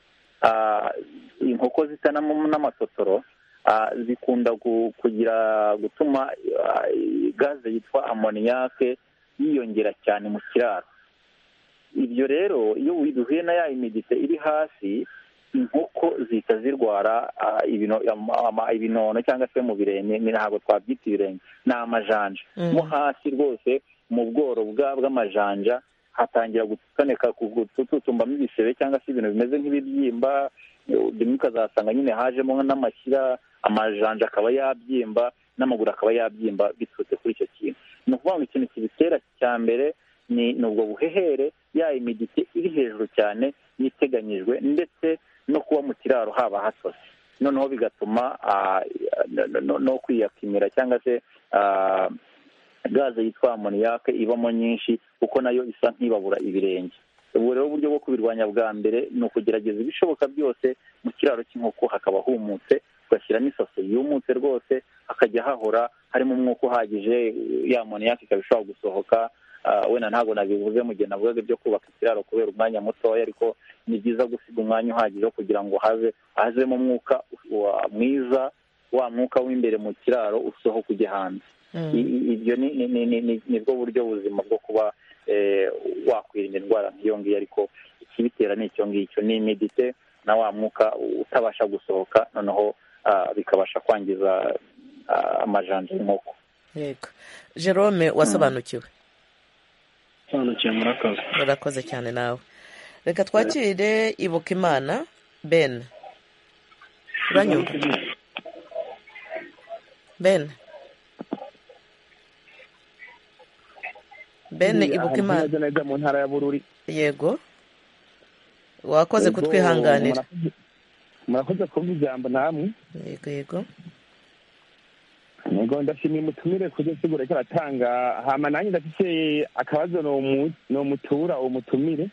C: inkoko zitanamo n'amatotoro zikunda kugira gutuma gaze yitwa amoniyake yiyongera cyane mu kiraro. Ibyo rero iyo duhuye na ya imidite iri hasi, inkoko zihita zirwara ibinono cyangwa se mu birenge. Ntabwo twabyita ibirenge, ni amajanja. Mo hasi rwose mu bworo bw'amajanja hatangira gutoneka, gututumbamo ibisebe cyangwa se ibintu bimeze nk'ibibyimba. Rimwe ukazasanga nyine hajemo n'amashyira, amajanja akaba yabyimba n'amaguru akaba yabyimba biturutse kuri icyo kintu. Ni ukuvuga ngo ikintu kibitera cya mbere ni ubwo buhehere, ya imidite iri hejuru cyane yiteganyijwe, ndetse no kuba mu kiraro haba hatose, noneho bigatuma no kwiyakimira cyangwa se gaze yitwa amoniyake ibamo nyinshi, kuko nayo isa nk'ibabura ibirenge. Ubu rero uburyo bwo kubirwanya bwa mbere ni ukugerageza ibishoboka byose mu kiraro cy'inkoko hakaba humutse, ugashyiramo isaso yumutse rwose, hakajya hahora harimo umwuka uhagije, ya amoniyake ikaba ishobora gusohoka. Wenda ntabwo nabivuze mu gihe navugaga ibyo kubaka ikiraro kubera umwanya mutoya, ariko ni byiza gusiga umwanya uhagije kugira ngo haze hazemo umwuka mwiza, wa mwuka w'imbere mu kiraro usohoka ujya hanze. Ibyo ni bwo buryo buzima bwo kuba wakwirinda indwara nk'iyo ngiyo, ariko ikibitera ni icyo ngicyo, ni imidite na wa mwuka utabasha gusohoka, noneho bikabasha kwangiza amajanja y'inkoko.
A: Yego, Jerome, wasobanukiwe?
G: Murakoze.
A: Murakoze cyane nawe. Reka twakire Ibuka Imana Ben. Uranyumva? Ben. Ben Ibuka Imana.
H: Neza mu ntara ya Bururi.
A: Yego. Wakoze kutwihanganira.
H: Murakoze kumva ijambo namwe.
A: Yego yego.
H: Nego ndashimiye umutumire kuje sigura ko aratanga, hama nanjye ndafite akabazo no mutura uwo mutumire.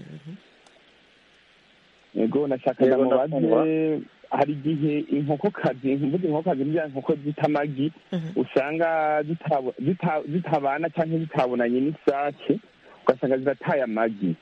H: Nego nashakaga mubaze, hari igihe inkokokazi, mvuze inkokokazi bya nkoko zitamagi, usanga zitabana cyangwa zitabonanye n'isake, ugasanga zirataye amagi.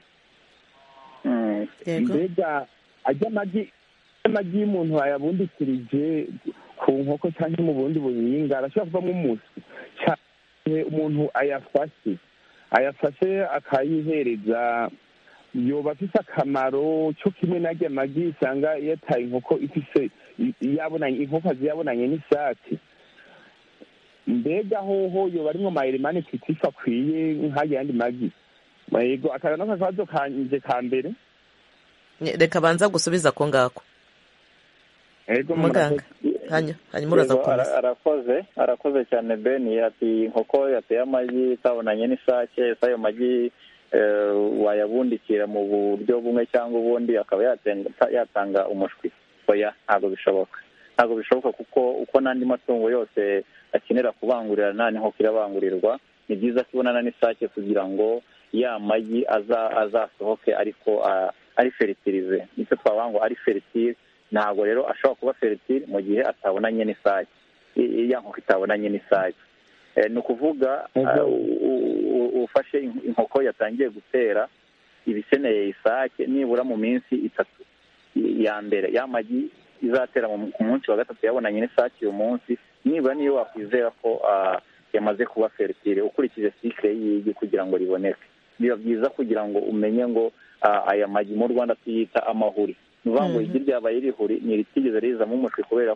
H: Mbega ajya amagi amagi y'umuntu ayabundikirije ku nkoko cyangwa mu bundi buhinga, arashobora kuvamo umusi cyane umuntu ayafashe ayafashe akayihereza, yoba afise akamaro cyo kimwe n'ajya amagi usanga yataye inkoko ifise yabonanye inkokokazi yabonanye n'isake. Mbega hoho yoba arimwo mayirimani twitifa akwiye nk'ajya yandi magi. Yego, akaga no kakabazo kanje ka mbere.
A: Reka banza gusubiza ko ngako.
C: Yego
A: muganga. Hanya, hanyuma uraza gukomeza.
C: Arakoze, arakoze cyane Ben, ati inkoko yateye amagi itabonanye n'isake, ayo magi wayabundikira mu buryo bumwe cyangwa ubundi akaba yatanga umushwi. Oya, ntabwo bishoboka. Ntabwo bishoboka kuko uko n'andi matungo yose akenera kubangurira nani inkoko irabangurirwa, ni byiza kubonana n'isake kugira ngo ya magi azasohoke ariko ari feritirize. Nicyo twavuga ngo ari feritire. Ntabwo rero ashobora kuba feritire mu gihe atabonanye n'isake, ya nkoko itabonanye n'isake. Ni ukuvuga ufashe inkoko yatangiye gutera ibikeneye isake nibura mu minsi itatu ya mbere, ya magi izatera ku munsi wa gatatu yabonanye n'isake uyu munsi, nibura niyo wakwizera ko yamaze kuba feritire ukurikije sikire y'igi kugira ngo riboneke. Biba byiza kugira ngo umenye ngo aya magi mu Rwanda tuyita amahuri. Ni ukuvuga ngo igi ryabaye irihuri, ntiritigeze rizamo umushwi kubera ko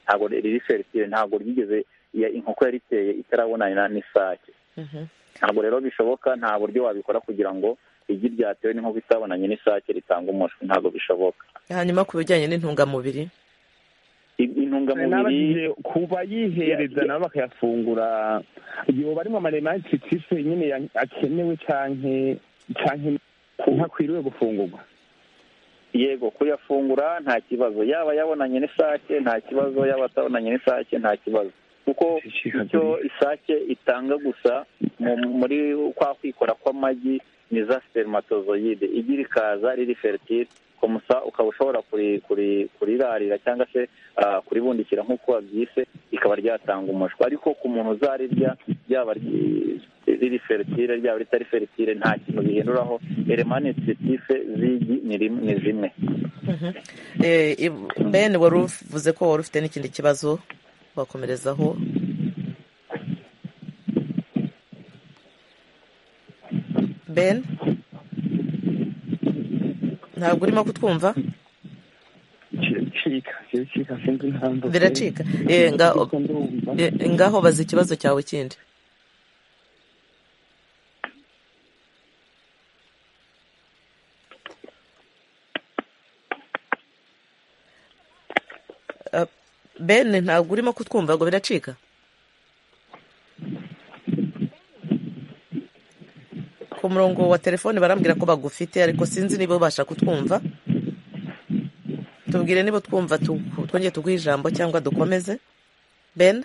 C: ntabwo riri feritire, ntabwo ryigeze inkoko yariteye itarabonana n'isake. Ntabwo rero bishoboka, nta buryo wabikora kugira ngo igi ryatewe n'inkoko itabonanye n'isake ritanga umushwi, ntabwo bishoboka.
A: Hanyuma ku bijyanye n'intungamubiri,
C: intungamubiri
H: kuba yihereza nabo bakayafungura igihe barimo amaremare titifu nyine akenewe canke canke ntakwiriwe gufungurwa.
C: Yego, kuyafungura nta kibazo, yaba yabonanye n'isake nta kibazo, yaba atabonanye n'isake nta kibazo, kuko icyo isake itanga gusa muri kwa kwikora kw'amagi ni za spermatozoide, igi rikaza riri fertile, komusa ukaba ushobora kurirarira cyangwa se kuribundikira nk'uko wabyise, rikaba ryatanga umushwi. Ariko ku muntu uzarirya ryaba riri fertile ryaba ritari fertile nta kintu bihinduraho, elements nutritive z'igi ni zimwe.
A: Ben, wari uvuze ko wari ufite n'ikindi kibazo wakomerezaho. Ben, ntabwo urimo kutwumva? Biracika. Ngaho baza ikibazo cyawe kindi. Ben, ntabwo urimo kutwumva ngo biracika? Ku murongo wa telefone barambwira ko bagufite, ariko sinzi niba ubasha kutwumva. Tubwire niba twumva twongeye tuguha ijambo cyangwa dukomeze. Ben,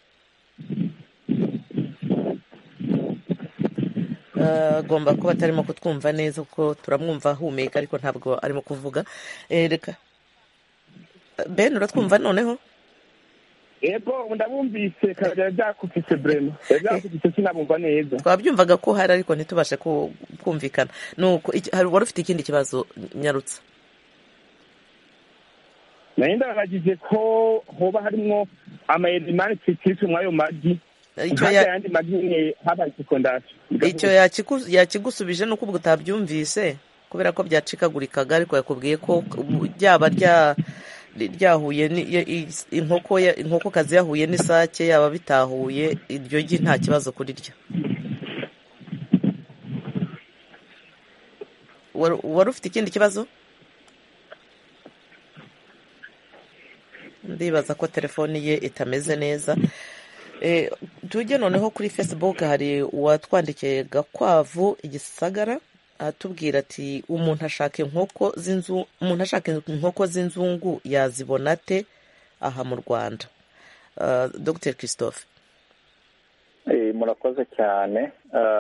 A: agomba kuba atarimo kutwumva neza kuko turamwumva ahumeka ariko ntabwo arimo kuvuga. Reka Ben, uratwumva noneho?
H: Ego, ndabumvise kare byakufise brema. Byakufise sinabumva neza.
A: Twabyumvaga ko hari ariko ntitubashe kumvikana. Nuko wari ufite ikindi kibazo, nyarutsa.
H: Nenda bagije ko hoba harimo amayelimani titifu mwayo magi. Icyo yandi magi ne haba sekondari.
A: Icyo yakigusubije nuko ubwo utabyumvise kubera ko byacikagurikaga, ariko yakubwiye ko byaba rya ryahuye inkoko inkoko kazi yahuye n'isake, yaba bitahuye iryo gi nta kibazo kuri ryo. Wari ufite ikindi kibazo? Ndibaza ko telefoni ye itameze neza. Tujye noneho kuri Facebook, hari uwatwandikiye Gakwavu Igisagara atubwira ati umuntu ashaka inkoko z'inzu umuntu ashaka inkoko z'inzungu yazibona te aha mu Rwanda? Docteur Christophe.
C: Eh, murakoze cyane.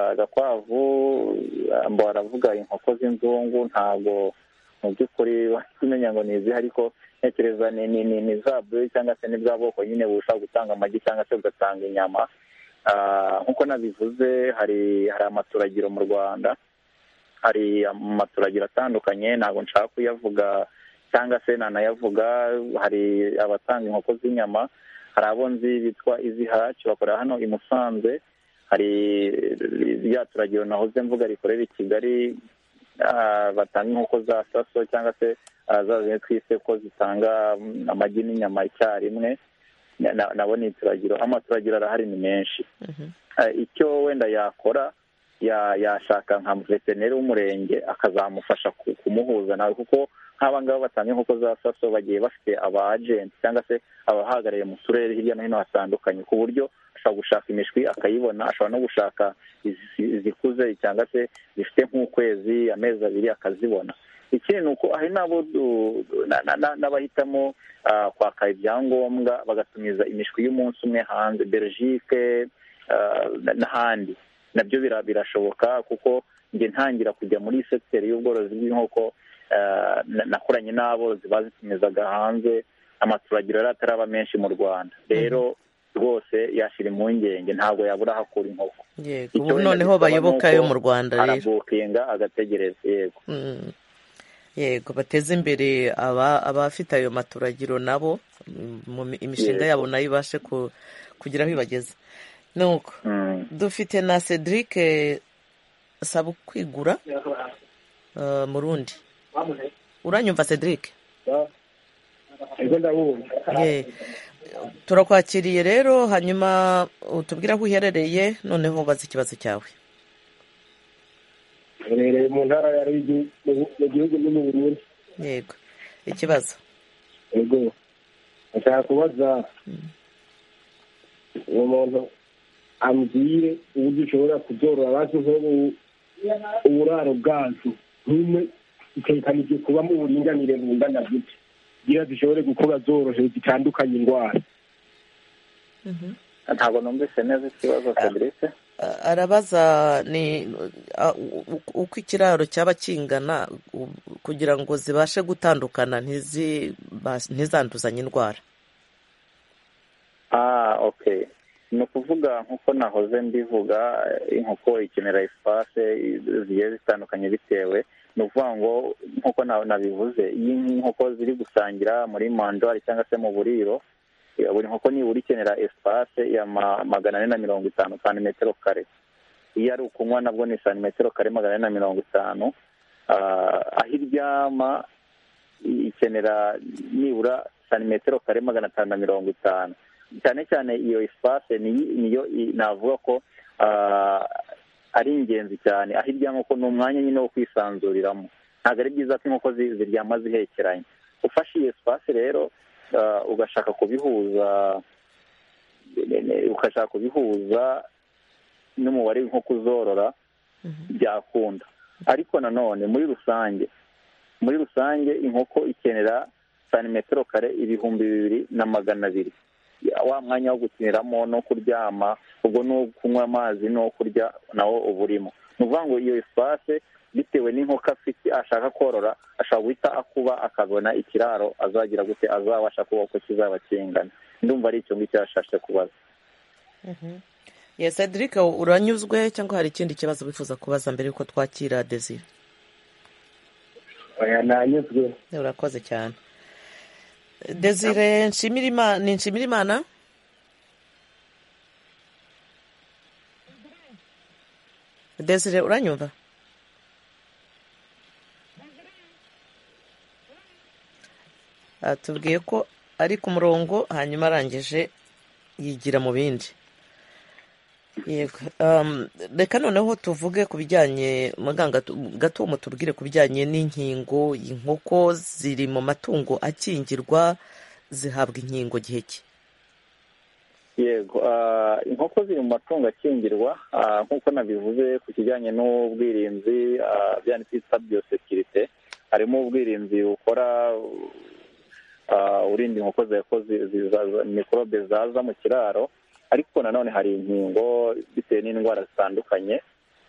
C: Gakwavu mbo aravuga inkoko z'inzungu, ntago mu by'ukuri wakimenya ngo nizi, ariko ntekereza ni ni ni zabwe cyangwa se nibwa bwoko nyine busha gutanga amagi cyangwa se ugatanga inyama. Nkuko nabivuze, hari hari amaturagiro mu Rwanda, hari amaturagiro atandukanye, ntabwo nshaka kuyavuga cyangwa se nanayavuga. Hari abatanga inkoko z'inyama, hari abo nzi bitwa Izihaci bakorera hano i Musanze, hari rya turagiro nahoze mvuga rikorera i Kigali batanga inkoko za saso cyangwa se zaje twise ko zitanga amagi n'inyama icyarimwe, nabo ni turagiro. Amaturagiro arahari ni menshi. Icyo wenda yakora, yashaka nka veterineri w'umurenge akazamufasha kumuhuza nawe, kuko nk'aba ngaba batanga inkoko za saso bagiye bafite aba agent cyangwa se abahagarariye mu turere hirya no hino hatandukanye, ku buryo ashobora gushaka imishwi akayibona, ashobora no gushaka izikuze cyangwa se zifite nk'ukwezi amezi abiri akazibona. Ikindi ni uko hari n'abo n'abahitamo kwaka ibyangombwa bagatumiza imishwi y'umunsi umwe hanze, Belgique n'ahandi, nabyo birashoboka. Kuko njye ntangira kujya muri sekiteri y'ubworozi bw'inkoko nakoranye n'aborozi bazitumizaga hanze, amaturagiro yari ataraba menshi mu Rwanda. Rero rwose yashira impungenge, ntabwo yabura hakura inkoko.
A: Yego, noneho bayoboka yo mu Rwanda rero
C: arabukinga agategereza. Yego
A: yego bateze imbere abafite ayo maturagiro, nabo imishinga yabo nayo ibashe kugira aho ibageza. Nuko dufite na Cedric Sabukwigura mu Rundi. Uranyumva Cedric?
H: Ego ndabumva.
A: turakwakiriye rero hanyuma utubwire aho uherereye noneho ubaze ikibazo cyawe.
I: herereye mu ntara ya Ruyigi mu gihugu no mu Burundi.
A: Yego, ikibazo.
I: Yego, ashaka kubaza uwo muntu ambwire uburyo ushobora kuzorora bazi nk'ubu uburaro bwazo nk'imwe itekanije kuba mu buringanire bungana gute kugira zishobore gukora zoroheje zitandukanye indwara.
C: ntabwo numvise neza ikibazo Fabrice.
A: Arabaza ni uko ikiraro cyaba kingana kugira ngo zibashe gutandukana ntizanduzanye indwara.
C: ah okay, ni ukuvuga nk'uko nahoze mbivuga, inkoko ikenera espace zigiye zitandukanye bitewe, ni ukuvuga ngo nk'uko nabivuze, iyo inkoko ziri gusangira muri manjwari cyangwa se mu buriro, buri nkoko nibura ikenera espace ya magana ane na mirongo itanu santimetero kare. iyo ari ukunywa nabwo ni santimetero kare magana ane na mirongo itanu. aho iryama ikenera nibura santimetero kare magana atanu na mirongo itanu. cyane cyane iyo espace niyo navuga ko ari ingenzi cyane. aho iryama ko ni umwanya nyine wo kwisanzuriramo, ntabwo ari byiza ko inkoko ziryama zihekeranye. ufashe iyo espace rero ugashaka kubihuza ugashaka kubihuza n'umubare w'inkoko uzorora byakunda. ariko nanone muri rusange muri rusange inkoko ikenera santimetero kare ibihumbi bibiri na magana abiri. wa mwanya wo gukiniramo no kuryama, ubwo no kunywa amazi no kurya nawo uba urimo. ni ukuvuga ngo iyo espace bitewe n'inkoko afite ashaka korora, ashobora guhita akuba akabona ikiraro azagira gute azabasha kuba uko kizaba kingana. ndumva ari icyo ngicyo yashashe kubaza.
A: Yes, Cedric, uranyuzwe cyangwa hari ikindi kibazo bifuza kubaza mbere yuko twakira Desire?
I: Oya, nanyuzwe.
A: Urakoze cyane. Desire Nshimirimana, ni Nshimirimana? Desire, uranyumva? Atubwiye ko ari ku murongo hanyuma arangije yigira mu bindi. Yego, reka noneho tuvuge ku bijyanye muganga gato mutubwire ku bijyanye n'inkingo. Inkoko ziri mu matungo akingirwa, zihabwa inkingo gihe ki?
C: Yego, inkoko ziri mu matungo akingirwa nk'uko nabivuze ku kijyanye n'ubwirinzi byane twita biosecurite. harimo ubwirinzi bukora urinda inkoko mikorobe zaza mu kiraro, ariko nanone hari inkingo bitewe n'indwara zitandukanye.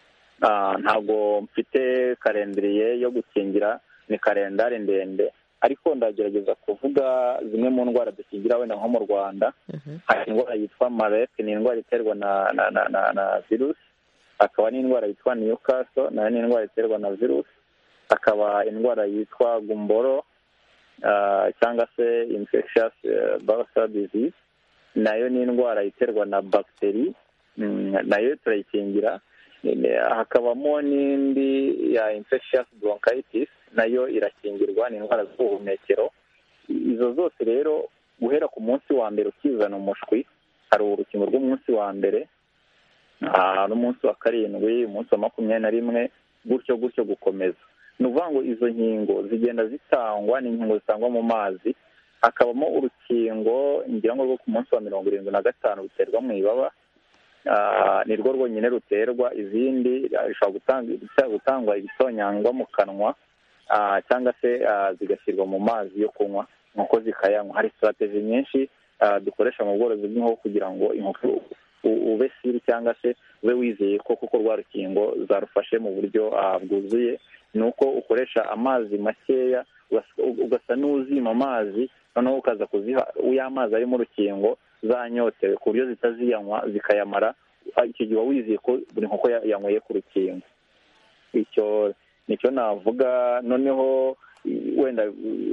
C: ntabwo mfite kalendariye yo gukingira, ni kalendari ndende, ariko ndagerageza kuvuga zimwe mu ndwara dukingira wenda nko mu Rwanda. hari indwara yitwa mareke, ni indwara iterwa na na na na, na virusi. hakaba n'indwara yitwa Newcastle, nayo ni indwara iterwa na virusi. hakaba indwara yitwa gumboro cyangwa se infectious bacterial disease, nayo ni indwara iterwa na bagiteri, nayo turayikingira. hakabamo n'indi ya infectious bronchitis, nayo irakingirwa, ni indwara z'ubuhumekero. izo zose rero guhera ku munsi wa mbere ukizana umushwi, hari urukingo rw'umunsi wa mbere n'umunsi wa karindwi, umunsi wa makumyabiri na rimwe, gutyo gutyo gukomeza. ni ukuvuga ngo izo nkingo zigenda zitangwa, ni inkingo zitangwa mu mazi. hakabamo urukingo ngira ngo rwo ku munsi wa mirongo irindwi na gatanu ruterwa mu ibaba, ni rwo rwonyine ruterwa. izindi zishobora gutangwa ibitonyangwa mu kanwa cyangwa se zigashyirwa mu mazi yo kunywa, inkoko zikayanywa. hari sitrategi nyinshi dukoresha mu bworozi bw'inkoko kugira ngo inkoko ube siri cyangwa se ube wizeye ko kuko rwa rukingo zarufashe mu buryo bwuzuye. ni uko ukoresha amazi makeya, ugasa n'uzima amazi, noneho ukaza kuziha ya mazi arimo urukingo zanyotewe, ku buryo zitaziyanywa zikayamara. icyo gihe wizeye ko buri nkoko yanyweye ku rukingo. icyo nicyo navuga. noneho wenda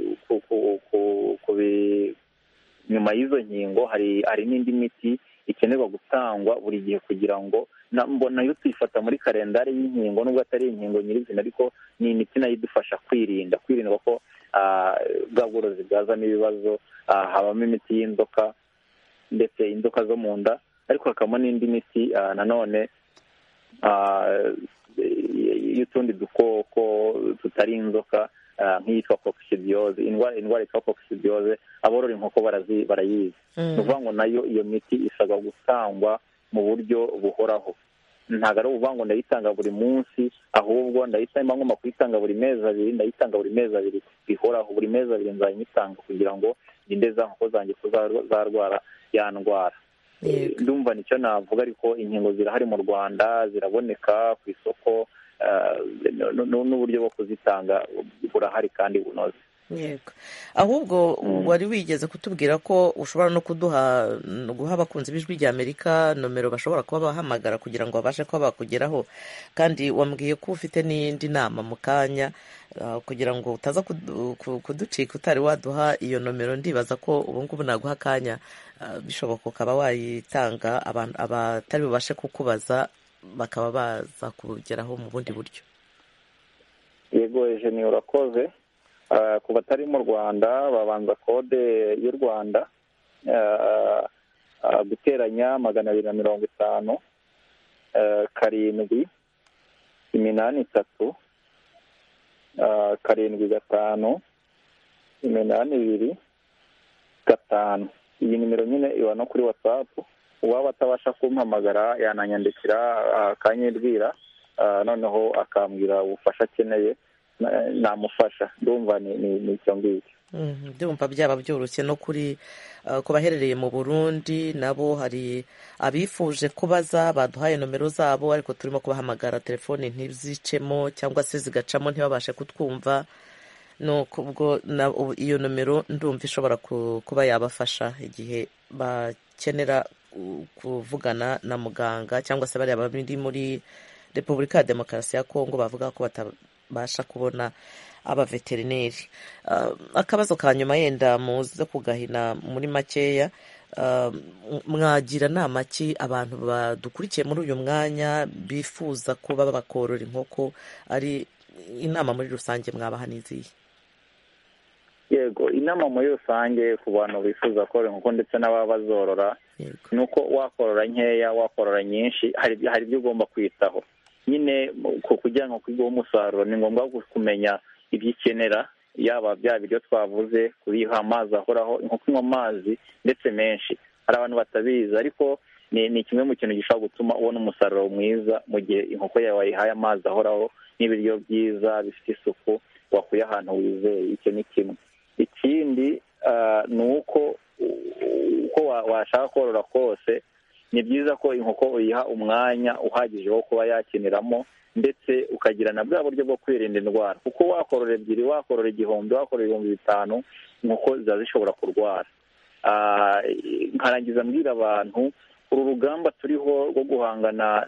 C: nyuma y'izo nkingo hari hari n'indi miti ikenerwa gutangwa buri gihe kugira ngo nayo tuyifata muri kalendari y'inkingo, nubwo atari inkingo nyirizina, ariko ni imiti nayo idufasha kwirinda kwirinda ko bwa bworozi bwazamo ibibazo. habamo imiti y'inzoka, ndetse inzoka zo mu nda, ariko hakabamo n'indi miti nanone y'utundi dukoko tutari inzoka nk'iyitwa coccidiose, indwara indwara yitwa coccidiose aborora inkoko barayizi. ni ukuvuga ngo nayo iyo miti isabwa gutangwa mu buryo buhoraho, ntabwo ari ukuvuga ngo ndayitanga buri munsi, ahubwo ndayitanga ngomba kuyitanga buri mezi abiri, ndayitanga buri mezi abiri bihoraho, buri mezi abiri nzayitanga kugira ngo ndinde za nkoko zanjye kuzarwara ya ndwara. Ndumva nicyo navuga, ariko inkingo zirahari mu Rwanda, ziraboneka ku isoko, n'uburyo bwo kuzitanga burahari kandi bunoze.
A: Yego, ahubwo wari wigeze kutubwira ko ushobora no kuduha guha abakunzi b'Ijwi ry'Amerika nomero bashobora kuba bahamagara kugira ngo babashe kuba bakugeraho, kandi wambwiye ko ufite n'indi nama mu kanya kugira ngo utaza kuducika utari waduha iyo nomero. Ndibaza ko ubu ngubu naguha akanya bishoboka ukaba wayitanga abatari bubashe kukubaza bakaba baza kugeraho mu bundi buryo.
C: Yego Eugenie, urakoze. Ku batari mu Rwanda babanza kode y'u Rwanda guteranya magana abiri na mirongo itanu karindwi iminani itatu karindwi gatanu iminani ibiri gatanu. Iyi nimero nyine iba no kuri watsapu, uwaba atabasha kumpamagara yananyandikira akanyibwira, noneho akambwira ubufasha akeneye namufasha. Ndumva ni icyo ngicyo.
A: Ndumva byaba byoroshye no kuri ku baherereye mu Burundi nabo hari abifuje kubaza, baduhaye nomero zabo ariko turimo kubahamagara telefone ntizicemo cyangwa se zigacamo ntibabashe kutwumva. Nuko ubwo iyo nomero ndumva ishobora kuba yabafasha igihe bakenera kuvugana na muganga, cyangwa se bariya bari muri Repubulika ya Demokarasi ya Kongo bavuga ko batabasha kubona abaveterineri. Akabazo ka nyuma yenda muze kugahina muri makeya, mwagira nama ki abantu badukurikiye muri uyu mwanya bifuza kuba bakorora inkoko? Ari inama muri rusange mwabaha n'izihe?
C: Yego, inama muri rusange ku bantu bifuza korora inkoko ndetse n'ababa bazorora ni uko wakorora nkeya, wakorora nyinshi, hari hari ibyo ugomba kwitaho. Nyine kugira ngo kwiguha umusaruro ni ngombwa kumenya ibyo ikenera, yaba bya biryo twavuze, kubiha amazi ahoraho, inkoko inywa amazi ndetse menshi. Hari abantu batabizi, ariko ni ni kimwe mu kintu gishobora gutuma ubona umusaruro mwiza mu gihe inkoko yawe wayihaye amazi ahoraho n'ibiryo byiza bifite isuku wakuye ahantu wizeye. Icyo ni kimwe. Ikindi ni uko uko washaka korora kose, ni byiza ko inkoko uyiha umwanya uhagije wo kuba yakiniramo, ndetse ukagira na bwa buryo bwo kwirinda indwara, kuko wakorora ebyiri, wakorora igihumbi, wakorora ibihumbi bitanu, inkoko ziba zishobora kurwara. Nkarangiza mbwira abantu uru rugamba turiho rwo guhangana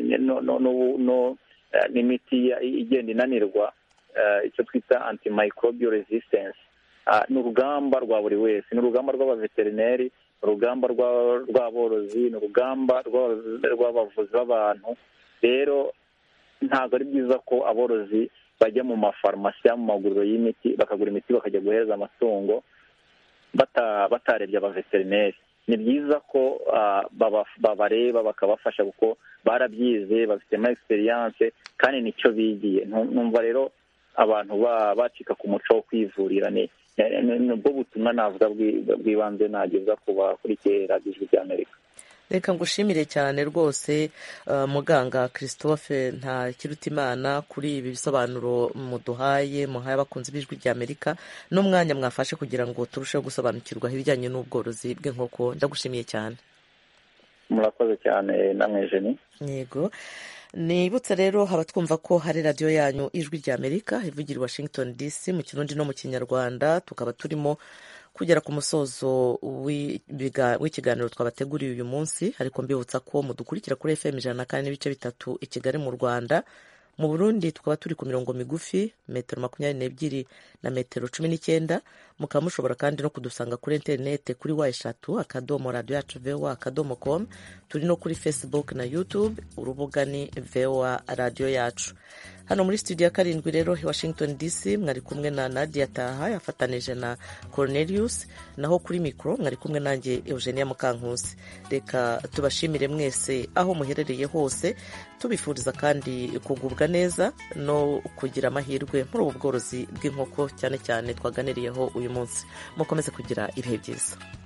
C: n'imiti igenda inanirwa, icyo twita antimicrobial resistance, ni urugamba rwa buri wese, ni urugamba rw'abaveterineri, ni urugamba rw'aborozi, ni urugamba rw'abavuzi b'abantu. Rero ntabwo ari byiza ko aborozi bajya mu mafarumasi cyangwa mu maguriro y'imiti bakagura imiti bakajya guhereza amatungo batarebye abaveterineri. Ni byiza ko babareba bakabafasha, kuko barabyize, bafitemo experience kandi nicyo bigiye. Numva rero abantu bacika ku muco wo kwivurira, nubwo butumwa navuga bw'ibanze nageza ku bakurikiye radiyo Ijwi ry'Amerika.
A: Reka ngushimire cyane rwose muganga Christophe Ntakirutimana kuri ibi bisobanuro muduhaye, muhaye abakunzi b'Ijwi ry'Amerika n'umwanya mwafashe kugira ngo turusheho gusobanukirwa ibijyanye n'ubworozi bw'inkoko. Ndagushimiye cyane.
C: Murakoze cyane namwe Eugenie.
A: Yego, nibutse rero abatwumva ko hari radiyo yanyu Ijwi ry'Amerika ivugira i Washington D C mu Kirundi no mu Kinyarwanda. Tukaba turimo kugera ku musozo w'ikiganiro twabateguriye uyu munsi, ariko mbibutsa ko mudukurikira kuri F M ijana na kane n'ibice bitatu i Kigali mu Rwanda, mu Burundi tukaba turi ku mirongo migufi metero makumyabiri n'ebyiri na metero cumi n'icyenda. Mukaba mushobora kandi no kudusanga kuri interinete kuri wa eshatu akadomo radiyo yacu voa akadomo com. Turi no kuri Facebook na YouTube, urubuga ni voa radiyo yacu. Hano muri studio ya karindwi rero i Washington D C mwari kumwe na Nadia Taha yafatanije na Cornelius, naho kuri mikro mwari kumwe nanjye Eugenia Mukankusi. Reka tubashimire mwese aho muherereye hose, tubifuriza kandi kugubwa neza no kugira amahirwe muri ubu bworozi bw'inkoko cyane cyane twaganiriyeho uyu munsi. Mukomeze kugira ibihe byiza.